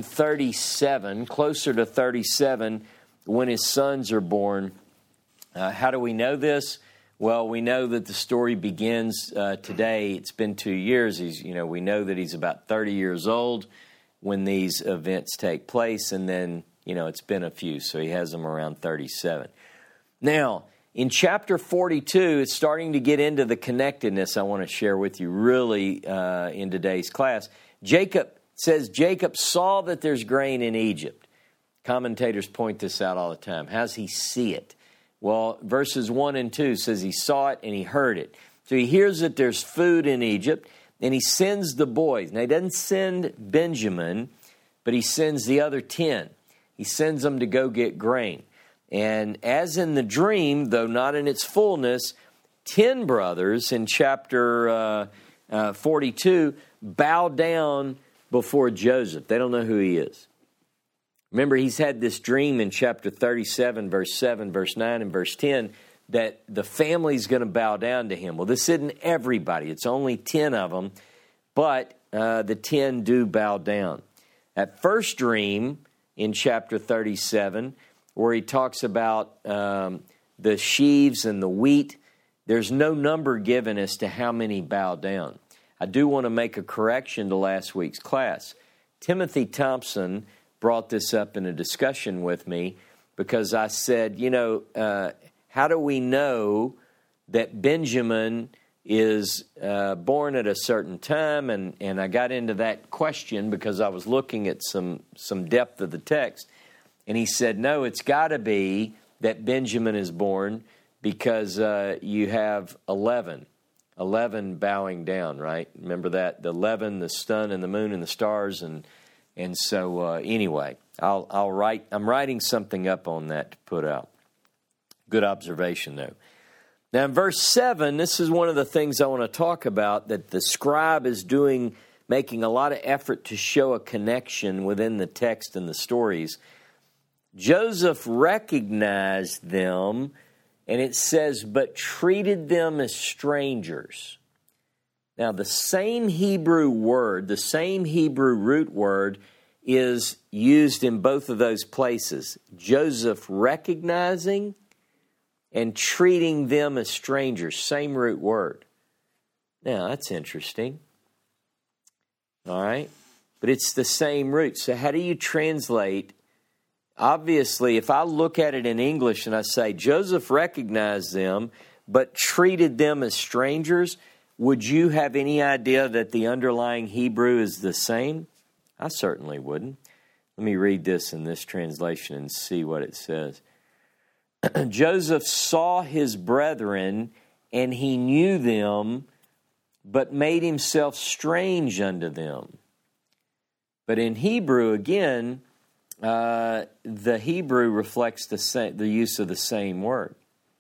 37, closer to 37, when his sons are born. How do we know this? Well, we know that the story begins today. It's been 2 years. We know that he's about 30 years old when these events take place, and then, it's been a few, so he has them around 37. Now, in chapter 42, it's starting to get into the connectedness I want to share with you really in today's class. Jacob saw that there's grain in Egypt. Commentators point this out all the time. How does he see it? Well, verses 1 and 2 says he saw it and he heard it. So he hears that there's food in Egypt, and he sends the boys. Now, he doesn't send Benjamin, but he sends the other 10. He sends them to go get grain. And as in the dream, though not in its fullness, 10 brothers in chapter 42 bow down before Joseph. They don't know who he is. Remember, he's had this dream in chapter 37, verse 7, verse 9, and verse 10, that the family's going to bow down to him. Well, this isn't everybody. It's only 10 of them, but the 10 do bow down. That first dream in chapter 37, where he talks about the sheaves and the wheat, there's no number given as to how many bow down. I do want to make a correction to last week's class. Timothy Thompson brought this up in a discussion with me because I said, how do we know that Benjamin is born at a certain time? And I got into that question because I was looking at some depth of the text. And he said, no, it's got to be that Benjamin is born because you have 11 bowing down, right? Remember that? The 11, the sun and the moon and the stars. And so anyway, I'm writing something up on that to put out. Good observation, though. Now, in verse 7, this is one of the things I want to talk about, that the scribe is making a lot of effort to show a connection within the text and the stories. Joseph recognized them, and it says, but treated them as strangers. Now, the same Hebrew word, the same Hebrew root word is used in both of those places. Joseph recognizing and treating them as strangers. Same root word. Now, that's interesting. All right? But it's the same root. So how do you translate? Obviously, if I look at it in English and I say, Joseph recognized them, but treated them as strangers, would you have any idea that the underlying Hebrew is the same? I certainly wouldn't. Let me read this in this translation and see what it says. Joseph saw his brethren, and he knew them, but made himself strange unto them. But in Hebrew, again, the Hebrew reflects the use of the same word.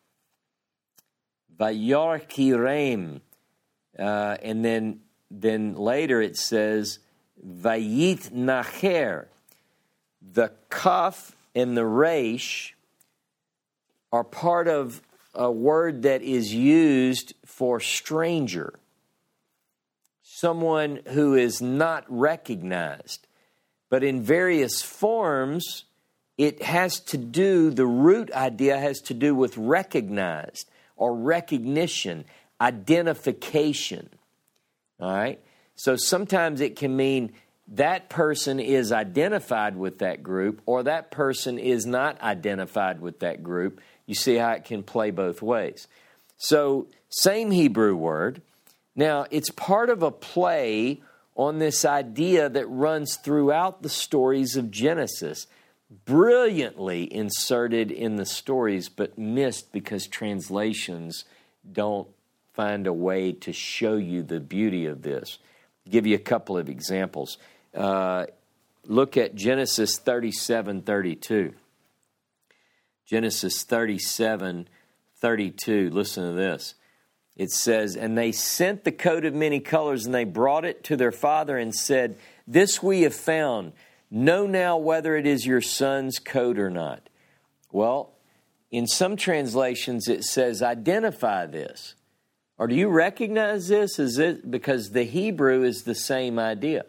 Vayarkirem. And then later it says, Vayit nacher. The kaf and the resh are part of a word that is used for stranger. Someone who is not recognized. But in various forms, it has to do, the root idea has to do with recognized or recognition, identification. All right? So sometimes it can mean that person is identified with that group or that person is not identified with that group. You see how it can play both ways. So, same Hebrew word. Now, it's part of a play on this idea that runs throughout the stories of Genesis, brilliantly inserted in the stories, but missed because translations don't find a way to show you the beauty of this. I'll give you a couple of examples. Look at Genesis 37:32. Genesis 37:32. Listen to this. It says, and they sent the coat of many colors, and they brought it to their father and said, this we have found. Know now whether it is your son's coat or not. Well, in some translations it says, identify this. Or do you recognize this? Is it because the Hebrew is the same idea?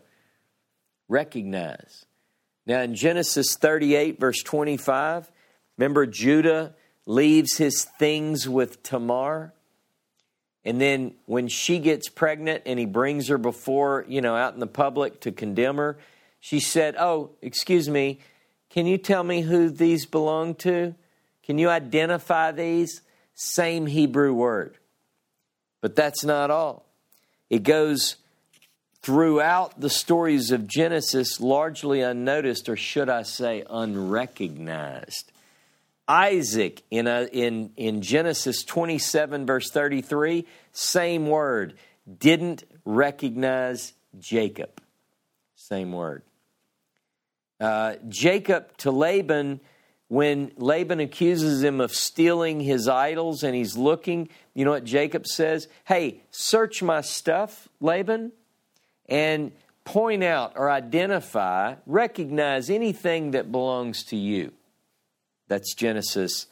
Recognize. Now in Genesis 38, verse 25, remember Judah leaves his things with Tamar? And then when she gets pregnant and he brings her before, out in the public to condemn her, she said, oh, excuse me, can you tell me who these belong to? Can you identify these? Same Hebrew word. But that's not all. It goes throughout the stories of Genesis largely unnoticed, or should I say unrecognized. Isaac in Genesis 27 verse 33, same word, didn't recognize Jacob. Same word. Jacob to Laban, when Laban accuses him of stealing his idols and he's looking, you know what Jacob says? Hey, search my stuff, Laban, and point out or identify, recognize anything that belongs to you. That's Genesis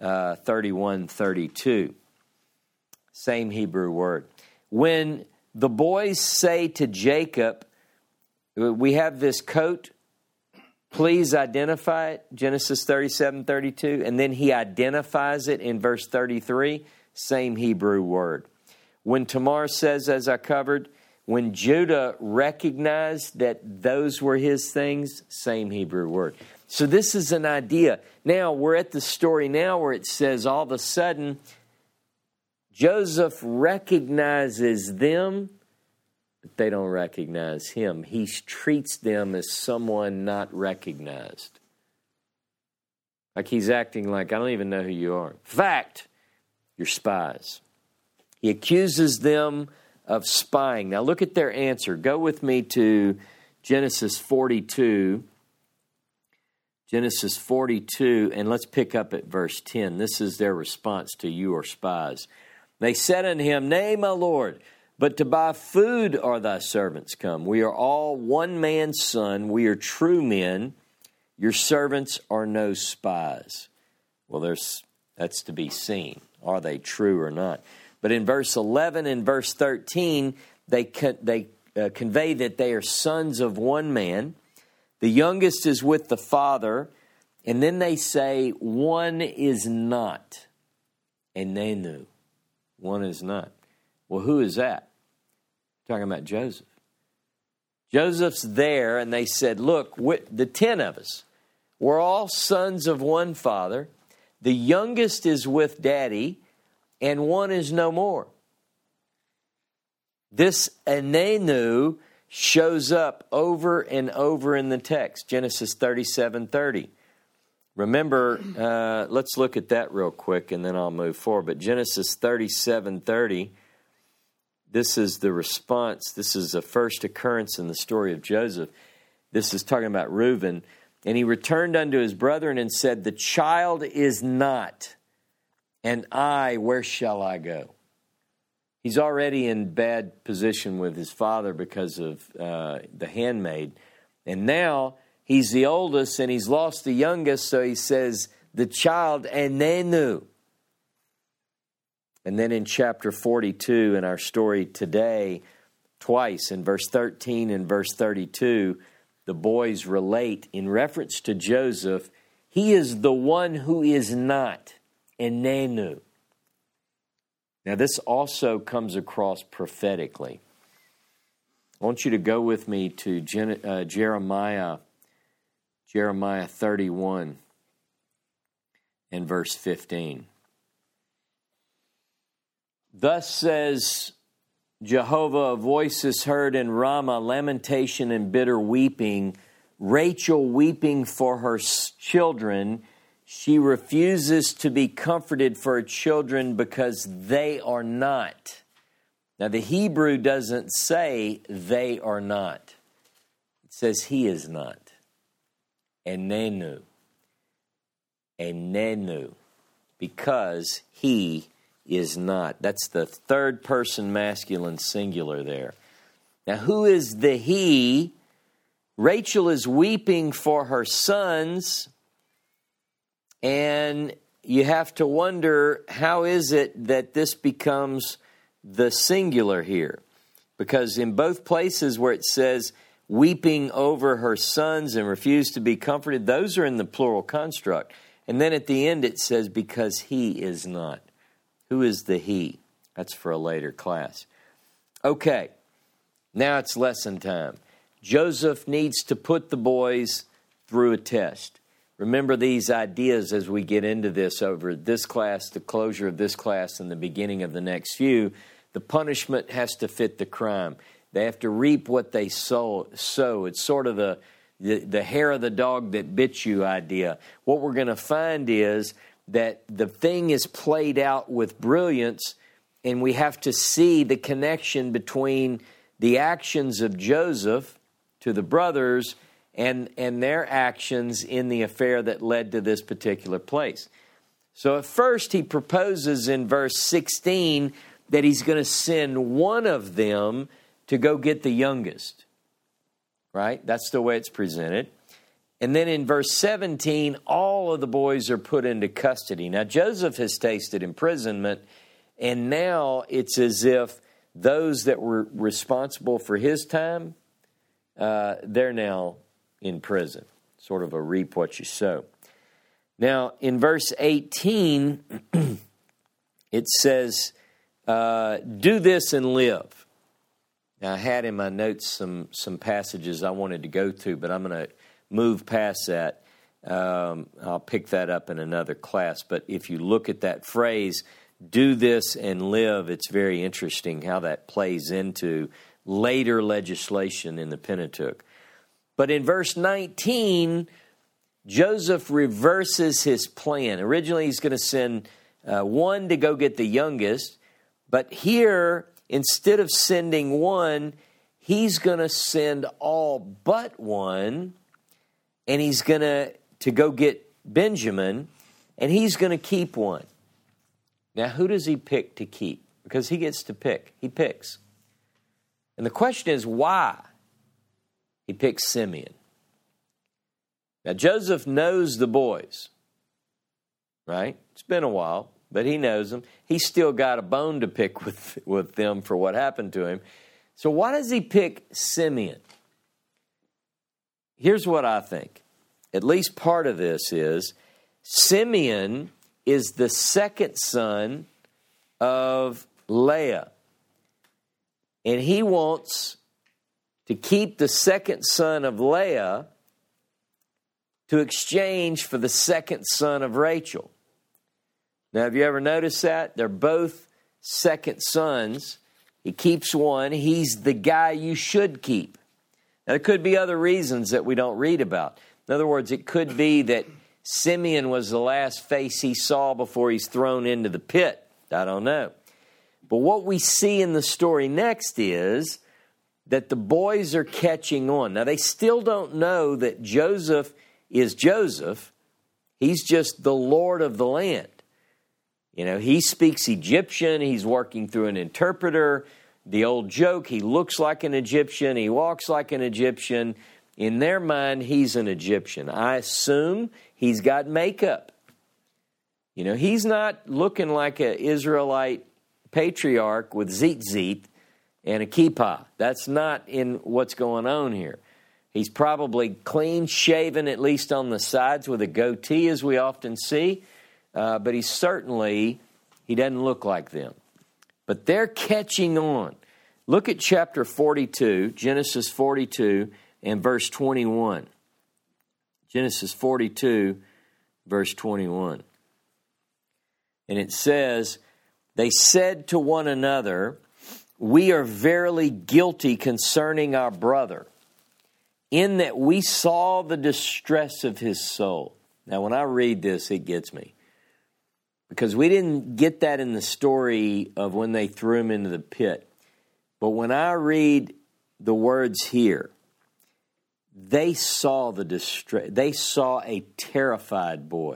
31:32. Same Hebrew word. When the boys say to Jacob, we have this coat, please identify it, Genesis 37:32, and then he identifies it in verse 33, same Hebrew word. When Tamar says, as I covered, when Judah recognized that those were his things, same Hebrew word. So this is an idea. Now, we're at the story now where it says all of a sudden, Joseph recognizes them, but they don't recognize him. He treats them as someone not recognized. Like he's acting like, I don't even know who you are. In fact, you're spies. He accuses them of spying. Now look at their answer. Go with me to Genesis 42. Genesis 42, and let's pick up at verse 10. This is their response to you are spies. They said unto him, nay, my Lord, but to buy food are thy servants come. We are all one man's son. We are true men. Your servants are no spies. Well, that's to be seen. Are they true or not? But in verse 11 and verse 13, they convey that they are sons of one man. The youngest is with the father. And then they say, one is not. And they knew. One is not. Well, who is that? Talking about Joseph. Joseph's there, and they said, look, the 10 of us, we're all sons of one father. The youngest is with daddy, and one is no more. This Anenu shows up over and over in the text. Genesis 37:30. Remember, let's look at that real quick and then I'll move forward. But Genesis 37:30, this is the response. This is the first occurrence in the story of Joseph. This is talking about Reuben. And he returned unto his brethren and said, the child is not, and I, where shall I go? He's already in bad position with his father because of the handmaid. And now he's the oldest and he's lost the youngest, so he says, the child, and they knew. And then in chapter 42 in our story today, twice in verse 13 and verse 32, the boys relate in reference to Joseph, he is the one who is not, and they knew. Now this also comes across prophetically. I want you to go with me to Jeremiah 31 and verse 15. Thus says Jehovah, a voice is heard in Ramah, lamentation and bitter weeping, Rachel weeping for her children. She refuses to be comforted for her children because they are not. Now the Hebrew doesn't say they are not. It says he is not. Enenu. Enenu. Because he is not. That's the third person masculine singular there. Now who is the he? Rachel is weeping for her sons, and you have to wonder, how is it that this becomes the singular here? Because in both places where it says weeping over her sons and refused to be comforted, those are in the plural construct. And then at the end it says, because he is not. Who is the he? That's for a later class. Okay, now it's lesson time. Joseph needs to put the boys through a test. Remember these ideas as we get into this over this class, the closure of this class, and the beginning of the next few. The punishment has to fit the crime. They have to reap what they sow. It's sort of the hair of the dog that bit you idea. What we're going to find is that the thing is played out with brilliance, and we have to see the connection between the actions of Joseph to the brothers and their actions in the affair that led to this particular place. So at first he proposes in verse 16 that he's going to send one of them to go get the youngest. Right? That's the way it's presented. And then in verse 17, all of the boys are put into custody. Now, Joseph has tasted imprisonment, and now it's as if those that were responsible for his time, they're now in prison. Sort of a reap what you sow. Now, in verse 18, it says, do this and live. Now, I had in my notes some passages I wanted to go to, but I'm going to move past that. I'll pick that up in another class. But if you look at that phrase, do this and live, it's very interesting how that plays into later legislation in the Pentateuch. But in verse 19, Joseph reverses his plan. Originally, he's going to send one to go get the youngest. But here, instead of sending one, he's going to send all but one. And he's going to go get Benjamin, and he's going to keep one. Now, who does he pick to keep? Because he gets to pick. He picks. And the question is, why? He picks Simeon. Now, Joseph knows the boys, right? It's been a while, but he knows them. He's still got a bone to pick with them for what happened to him. So why does he pick Simeon? Here's what I think. At least part of this is Simeon is the second son of Leah. And he wants to keep the second son of Leah to exchange for the second son of Rachel. Now, have you ever noticed that? They're both second sons. He keeps one. He's the guy you should keep. Now, there could be other reasons that we don't read about. In other words, it could be that Simeon was the last face he saw before he's thrown into the pit. I don't know. But what we see in the story next is that the boys are catching on. Now, they still don't know that Joseph is Joseph. He's just the Lord of the land. You know, he speaks Egyptian. He's working through an interpreter. The old joke, he looks like an Egyptian. He walks like an Egyptian. In their mind, he's an Egyptian. I assume he's got makeup. You know, he's not looking like an Israelite patriarch with tzitzit and a kippah. That's not in what's going on here. He's probably clean shaven, at least on the sides, with a goatee, as we often see. But he doesn't look like them. But they're catching on. Look at chapter 42, Genesis 42, and verse 21. Genesis 42, verse 21. And it says, they said to one another, we are verily guilty concerning our brother, in that we saw the distress of his soul. Now, when I read this, it gets me. Because we didn't get that in the story of when they threw him into the pit. But when I read the words here, they saw the distress. They saw a terrified boy.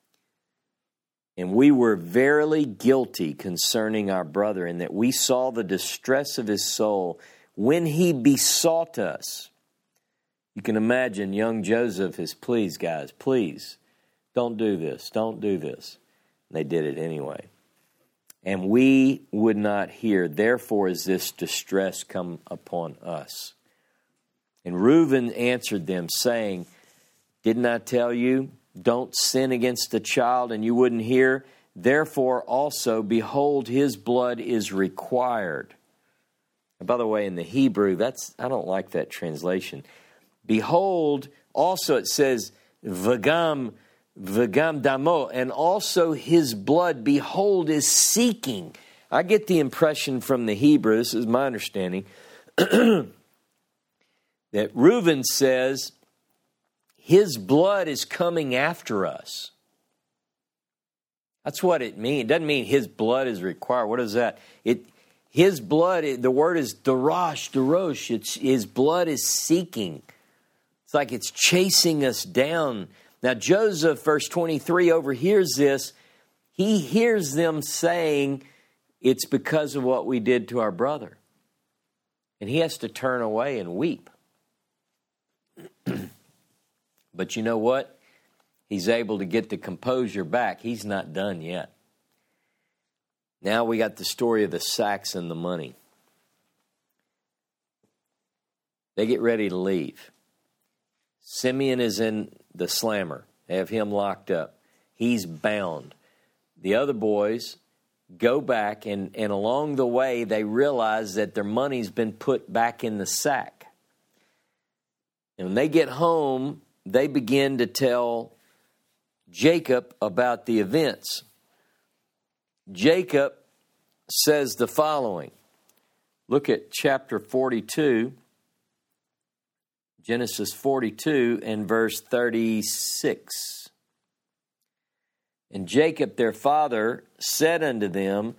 And we were verily guilty concerning our brother, in that we saw the distress of his soul when he besought us. You can imagine young Joseph is, please, guys, please, don't do this, don't do this. And they did it anyway. And we would not hear, therefore is this distress come upon us. And Reuben answered them, saying, didn't I tell you, don't sin against the child, and you wouldn't hear? Therefore also, behold, his blood is required. And by the way, in the Hebrew, I don't like that translation. Behold, also it says, v'gam damo, and also his blood, behold, is seeking. I get the impression from the Hebrew, this is my understanding, that Reuben says, his blood is coming after us. That's what it means. It doesn't mean his blood is required. What is that? His blood, the word is darosh. His blood is seeking. It's like it's chasing us down. Now Joseph, verse 23, overhears this. He hears them saying, it's because of what we did to our brother. And he has to turn away and weep. But you know what? He's able to get the composure back. He's not done yet. Now we got the story of the sacks and the money. They get ready to leave. Simeon is in the slammer. They have him locked up. He's bound. The other boys go back, and along the way, they realize that their money's been put back in the sack. And when they get home, they begin to tell Jacob about the events. Jacob says the following. Look at chapter 42, Genesis 42 and verse 36. And Jacob their father said unto them,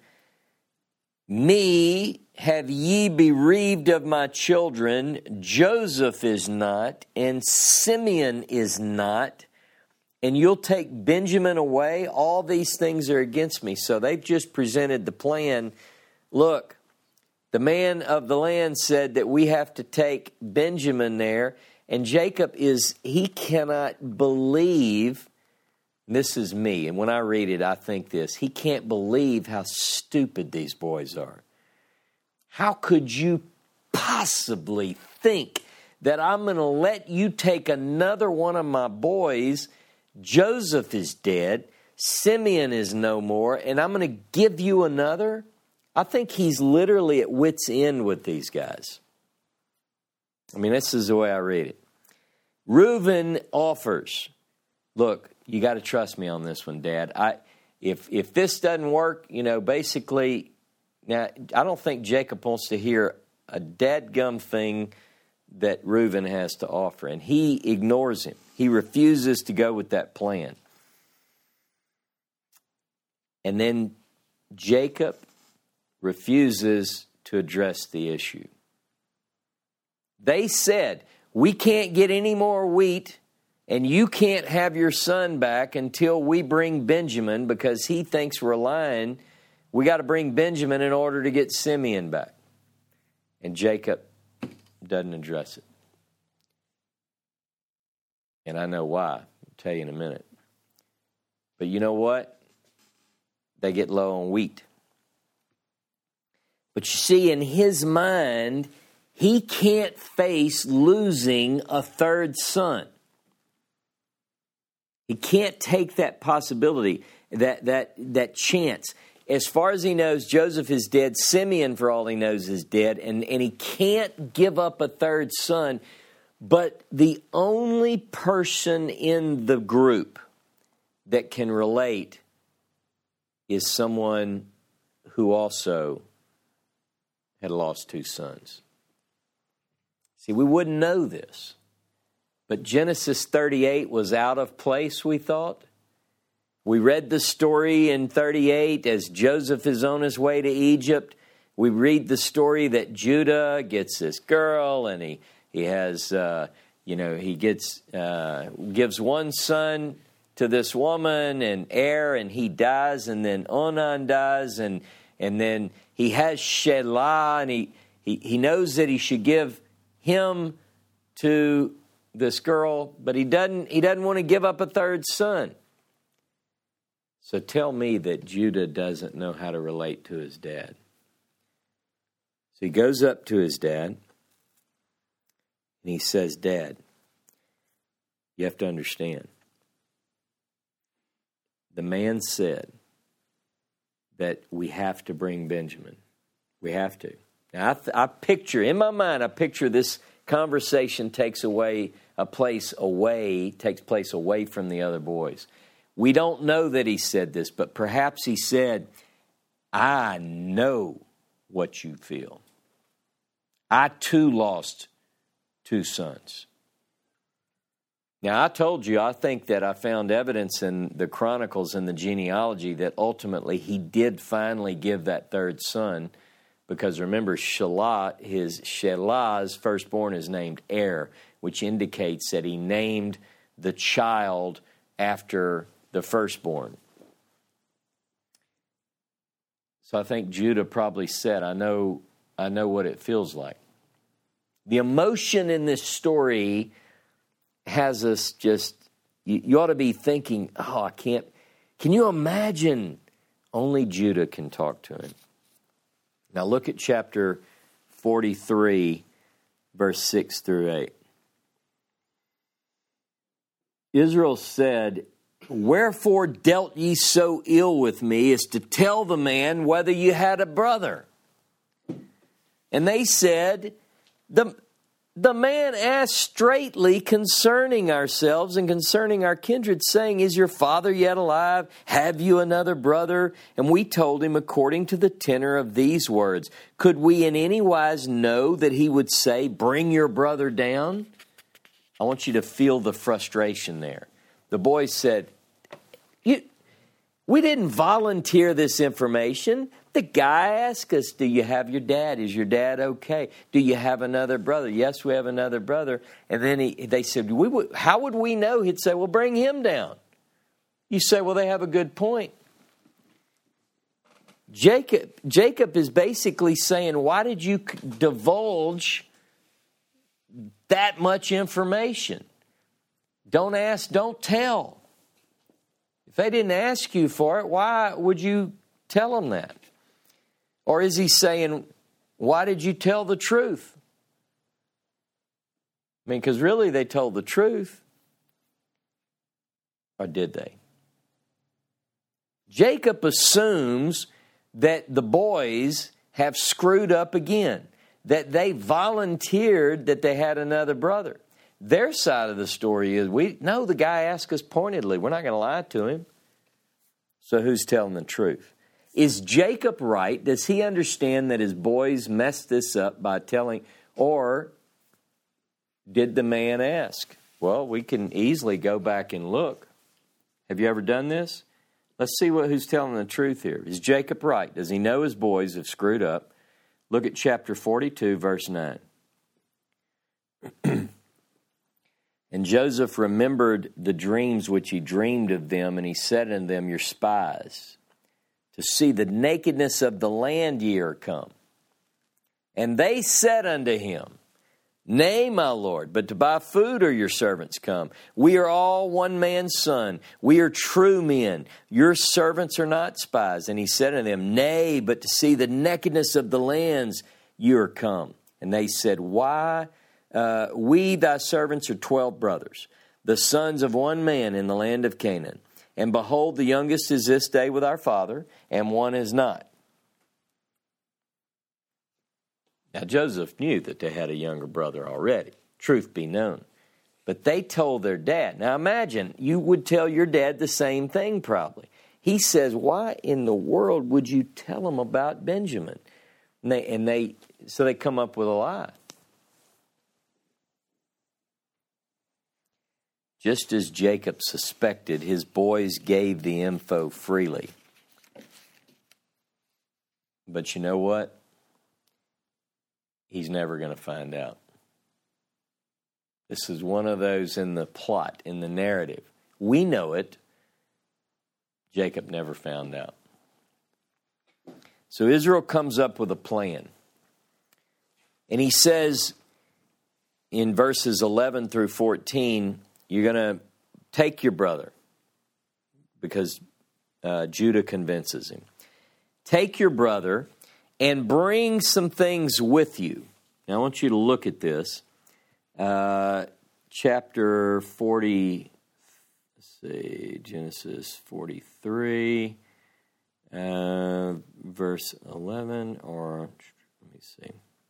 me have ye bereaved of my children, Joseph is not, and Simeon is not, and you'll take Benjamin away? All these things are against me. So they've just presented the plan. Look, the man of the land said that we have to take Benjamin there, and Jacob he cannot believe. This is me, and when I read it, I think this. He can't believe how stupid these boys are. How could you possibly think that I'm going to let you take another one of my boys? Joseph is dead. Simeon is no more, and I'm going to give you another? I think he's literally at wit's end with these guys. I mean, this is the way I read it. Reuben offers, look, you got to trust me on this one, Dad. If this doesn't work, basically, now I don't think Jacob wants to hear a dadgum thing that Reuben has to offer, and he ignores him. He refuses to go with that plan. And then Jacob refuses to address the issue. They said, we can't get any more wheat, and you can't have your son back until we bring Benjamin, because he thinks we're lying. We got to bring Benjamin in order to get Simeon back. And Jacob doesn't address it. And I know why. I'll tell you in a minute. But you know what? They get low on wheat. But you see, in his mind, he can't face losing a third son. He can't take that possibility, that chance. As far as he knows, Joseph is dead. Simeon, for all he knows, is dead. And he can't give up a third son. But the only person in the group that can relate is someone who also had lost two sons. See, we wouldn't know this, but Genesis 38 was out of place, we thought. We read the story in 38 as Joseph is on his way to Egypt. We read the story that Judah gets this girl, and he has, he gives one son to this woman, and heir, and he dies, and then Onan dies, and then he has Shelah, and he knows that he should give him to this girl, but he doesn't want to give up a third son. So tell me that Judah doesn't know how to relate to his dad. So he goes up to his dad, and he says, Dad, you have to understand. The man said that we have to bring Benjamin. We have to. Now, I picture, in my mind, this conversation takes place away from the other boys. We don't know that he said this, but perhaps he said, I know what you feel. I too lost two sons. Now, I told you, I think that I found evidence in the Chronicles and the genealogy that ultimately he did finally give that third son, because remember, Shelah's firstborn is named Er, which indicates that he named the child after the firstborn. So I think Judah probably said, I know what it feels like. The emotion in this story has us just, you ought to be thinking, I can't, can you imagine? Only Judah can talk to him. Now look at chapter 43, verse 6 through 8. Israel said, Wherefore dealt ye so ill with me as to tell the man whether you had a brother? And they said, The man asked straightly concerning ourselves and concerning our kindred, saying, Is your father yet alive? Have you another brother? And we told him according to the tenor of these words. Could we in any wise know that he would say, Bring your brother down? I want you to feel the frustration there. The boys said, We didn't volunteer this information. The guy asked us, do you have your dad? Is your dad okay? Do you have another brother? Yes, we have another brother. And then they said, how would we know? He'd say, well, bring him down. You say, well, they have a good point. Jacob is basically saying, why did you divulge that much information? Don't ask, don't tell. If they didn't ask you for it, why would you tell them that? Or is he saying, why did you tell the truth? I mean, because really they told the truth. Or did they? Jacob assumes that the boys have screwed up again, that they volunteered that they had another brother. Their side of the story is, the guy asked us pointedly. We're not going to lie to him. So who's telling the truth? Is Jacob right? Does he understand that his boys messed this up by telling, or did the man ask? Well, we can easily go back and look. Have you ever done this? Let's see who's telling the truth here. Is Jacob right? Does he know his boys have screwed up? Look at chapter 42, verse 9. And Joseph remembered the dreams which he dreamed of them, and he said unto them, Your spies, to see the nakedness of the land ye are come. And they said unto him, Nay, my Lord, but to buy food are your servants come. We are all one man's son. We are true men. Your servants are not spies. And he said unto them, Nay, but to see the nakedness of the lands you are come. And they said, Why? We, thy servants, are 12 brothers, the sons of one man in the land of Canaan. And behold, the youngest is this day with our father, and one is not. Now, Joseph knew that they had a younger brother already, truth be known. But they told their dad. Now, imagine, you would tell your dad the same thing probably. He says, why in the world would you tell him about Benjamin? So they come up with a lie. Just as Jacob suspected, his boys gave the info freely. But you know what? He's never going to find out. This is one of those in the plot, in the narrative. We know it. Jacob never found out. So Israel comes up with a plan. And he says in verses 11 through 14, you're going to take your brother, because Judah convinces him. Take your brother and bring some things with you. Now I want you to look at this. Chapter 40, let's see, Genesis 43, verse 11, or let me see.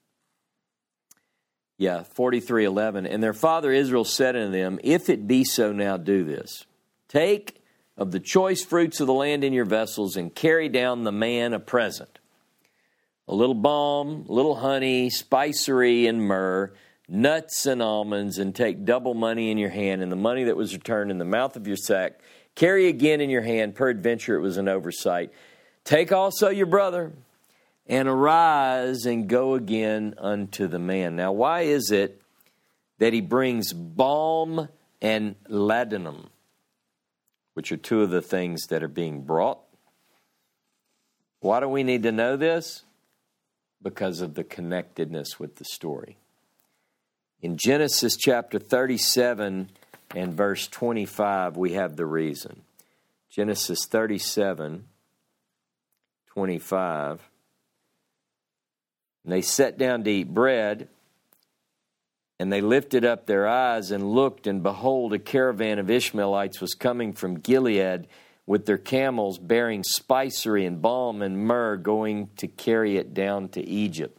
Yeah, 43:11. And their father Israel said unto them, If it be so, now do this. Take of the choice fruits of the land in your vessels, and carry down the man a present. A little balm, a little honey, spicery and myrrh, nuts and almonds, and take double money in your hand, and the money that was returned in the mouth of your sack, carry again in your hand, peradventure it was an oversight. Take also your brother, and arise and go again unto the man. Now, why is it that he brings balm and ladanum, which are two of the things that are being brought? Why do we need to know this? Because of the connectedness with the story. In Genesis chapter 37 and verse 25, we have the reason. Genesis 37, 25. And they sat down to eat bread, and they lifted up their eyes and looked, and behold, a caravan of Ishmaelites was coming from Gilead with their camels bearing spicery and balm and myrrh, going to carry it down to Egypt.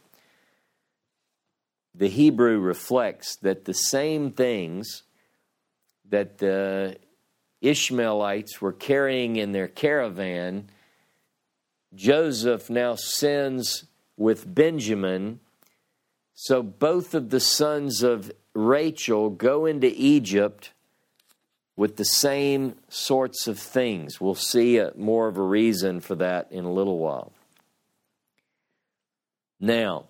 The Hebrew reflects that the same things that the Ishmaelites were carrying in their caravan, Joseph now sends with Benjamin. So both of the sons of Rachel go into Egypt with the same sorts of things. We'll see more of a reason for that in a little while. Now,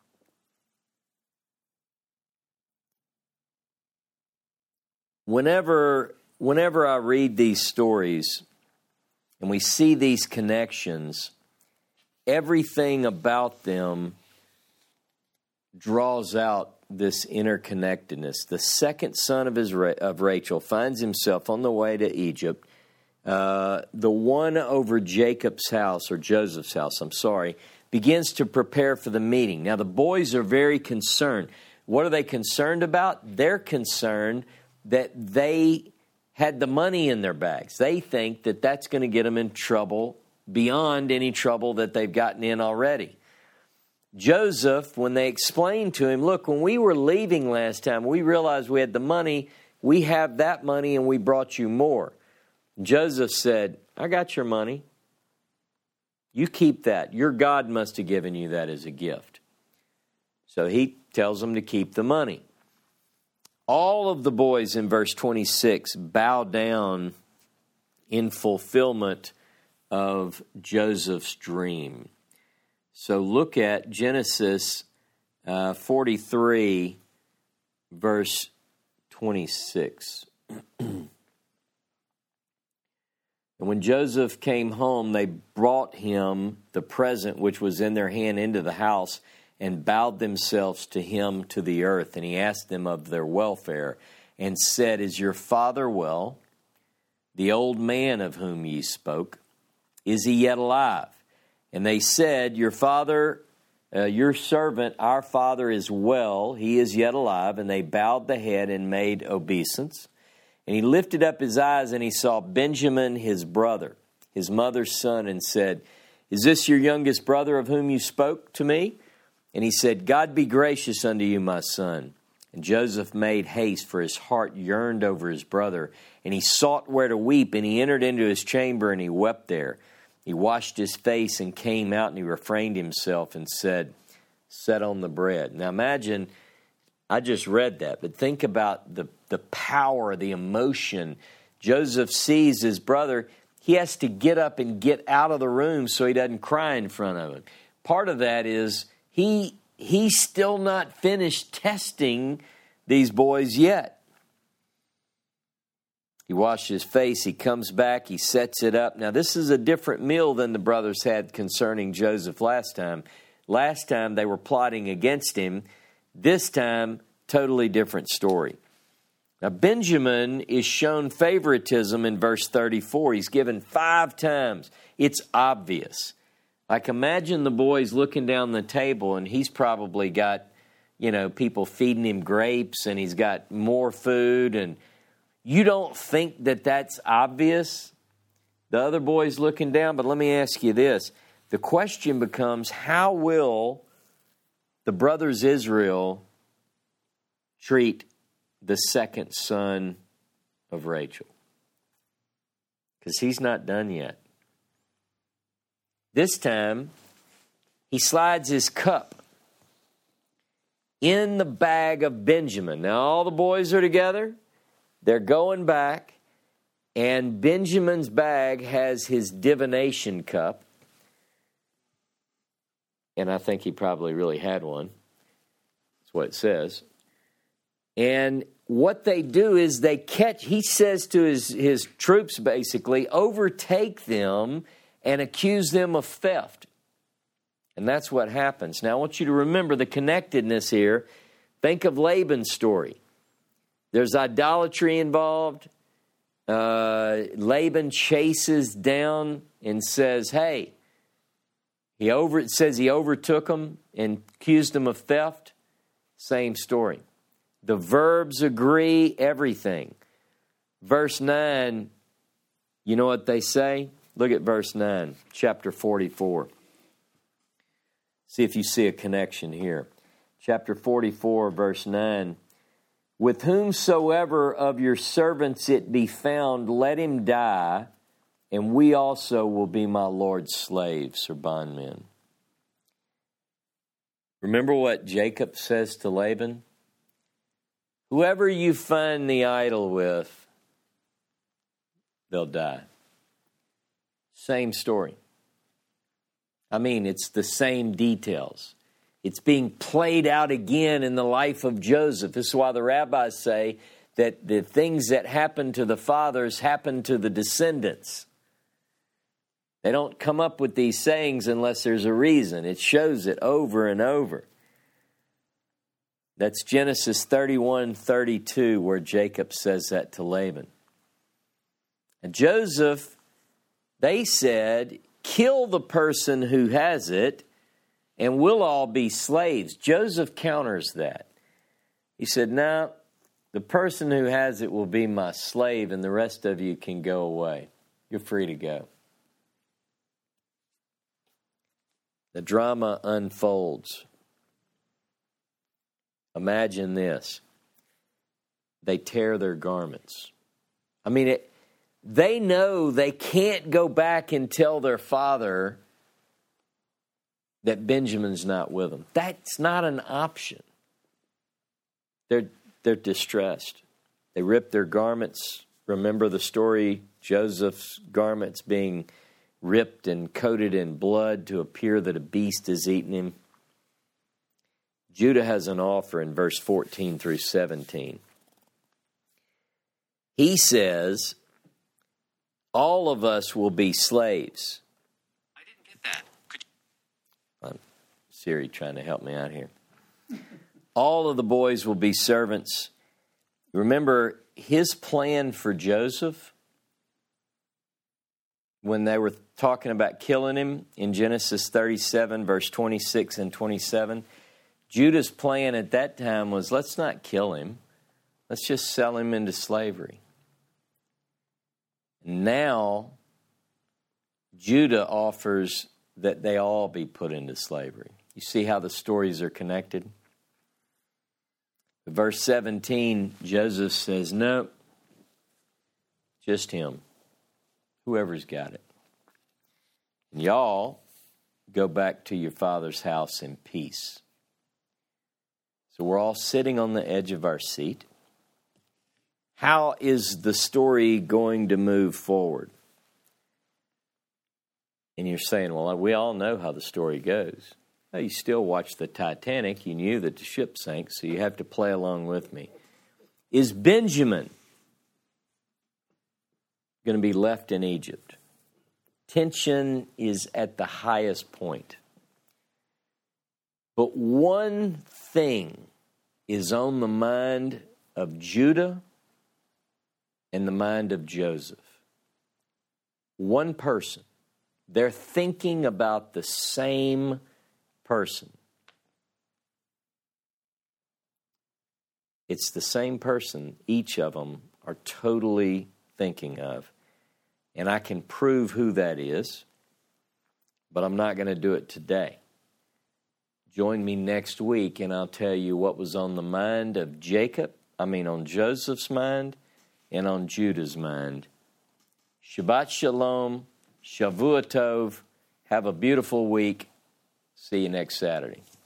whenever I read these stories and we see these connections, everything about them draws out this interconnectedness. The second son of Rachel finds himself on the way to Egypt. The one over Jacob's house, or Joseph's house, begins to prepare for the meeting. Now the boys are very concerned. What are they concerned about? They're concerned that they had the money in their bags. They think that that's going to get them in trouble beyond any trouble that they've gotten in already. Joseph, when they explained to him, look, when we were leaving last time, we realized we had the money. We have that money and we brought you more. Joseph said, I got your money. You keep that. Your God must have given you that as a gift. So he tells them to keep the money. All of the boys in verse 26 bow down in fulfillment of Joseph's dream. So look at Genesis 43, verse 26. And when Joseph came home, they brought him the present which was in their hand into the house, and bowed themselves to him to the earth. And he asked them of their welfare, and said, Is your father well? The old man of whom ye spoke, is he yet alive? And they said, Your father, your servant, our father is well, he is yet alive. And they bowed the head and made obeisance. And he lifted up his eyes, and he saw Benjamin his brother, his mother's son, and said, Is this your youngest brother of whom you spoke to me? And he said, God be gracious unto you, my son. And Joseph made haste, for his heart yearned over his brother. And he sought where to weep, and he entered into his chamber, and he wept there. He washed his face and came out, and he refrained himself and said, Set on the bread. Now imagine, I just read that, but think about the power, the emotion. Joseph sees his brother. He has to get up and get out of the room so he doesn't cry in front of him. Part of that is he's still not finished testing these boys yet. He washed his face, he comes back, he sets it up. Now this is a different meal than the brothers had concerning Joseph last time. Last time they were plotting against him. This time, totally different story. Now Benjamin is shown favoritism in verse 34. He's given 5 times. It's obvious. Like imagine the boys looking down the table, and he's probably got, people feeding him grapes, and he's got more food, and you don't think that that's obvious? The other boys looking down, but let me ask you this. The question becomes, how will the brothers Israel treat the second son of Rachel? Because he's not done yet. This time, he slides his cup in the bag of Benjamin. Now, all the boys are together. They're going back. And Benjamin's bag has his divination cup. And I think he probably really had one. That's what it says. And what they do is they catch, he says to his troops basically, overtake them and accuse them of theft. And that's what happens. Now I want you to remember the connectedness here. Think of Laban's story. There's idolatry involved. Laban chases down and says, hey, it says he overtook them and accused them of theft. Same story. The verbs agree, everything. Verse 9, you know what they say? Look at verse 9, chapter 44. See if you see a connection here. Chapter 44, verse 9. With whomsoever of your servants it be found, let him die, and we also will be my Lord's slaves or bondmen. Remember what Jacob says to Laban? Whoever you find the idol with, they'll die. Same story. I mean, it's the same details. It's being played out again in the life of Joseph. This is why the rabbis say that the things that happen to the fathers happen to the descendants. They don't come up with these sayings unless there's a reason. It shows it over and over. That's Genesis 31:32, where Jacob says that to Laban. And Joseph, they said, kill the person who has it, and we'll all be slaves. Joseph counters that. He said, no, the person who has it will be my slave, and the rest of you can go away. You're free to go. The drama unfolds. Imagine this. They tear their garments. I mean, they know they can't go back and tell their father that Benjamin's not with them. That's not an option. they're distressed. They rip their garments. Remember the story, Joseph's garments being ripped and coated in blood to appear that a beast has eaten him. Judah has an offer in verse 14 through 17. He says, all of us will be slaves. I didn't get that. Siri trying to help me out here. All of the boys will be servants. Remember his plan for Joseph when they were talking about killing him in Genesis 37, verse 26 and 27. Judah's plan at that time was, let's not kill him. Let's just sell him into slavery. Now, Judah offers that they all be put into slavery. You see how the stories are connected? Verse 17, Joseph says, no, just him. Whoever's got it. And y'all go back to your father's house in peace. So we're all sitting on the edge of our seat. How is the story going to move forward? And you're saying, well, we all know how the story goes. Well, you still watched the Titanic. You knew that the ship sank, so you have to play along with me. Is Benjamin going to be left in Egypt? Tension is at the highest point. But one thing is on the mind of Judah and the mind of Joseph. One person. They're thinking about the same person. It's the same person each of them are totally thinking of. And I can prove who that is, but I'm not going to do it today. Join me next week and I'll tell you what was on the mind of on Joseph's mind and on Judah's mind. Shabbat Shalom, Shavua Tov. Have a beautiful week. See you next Saturday.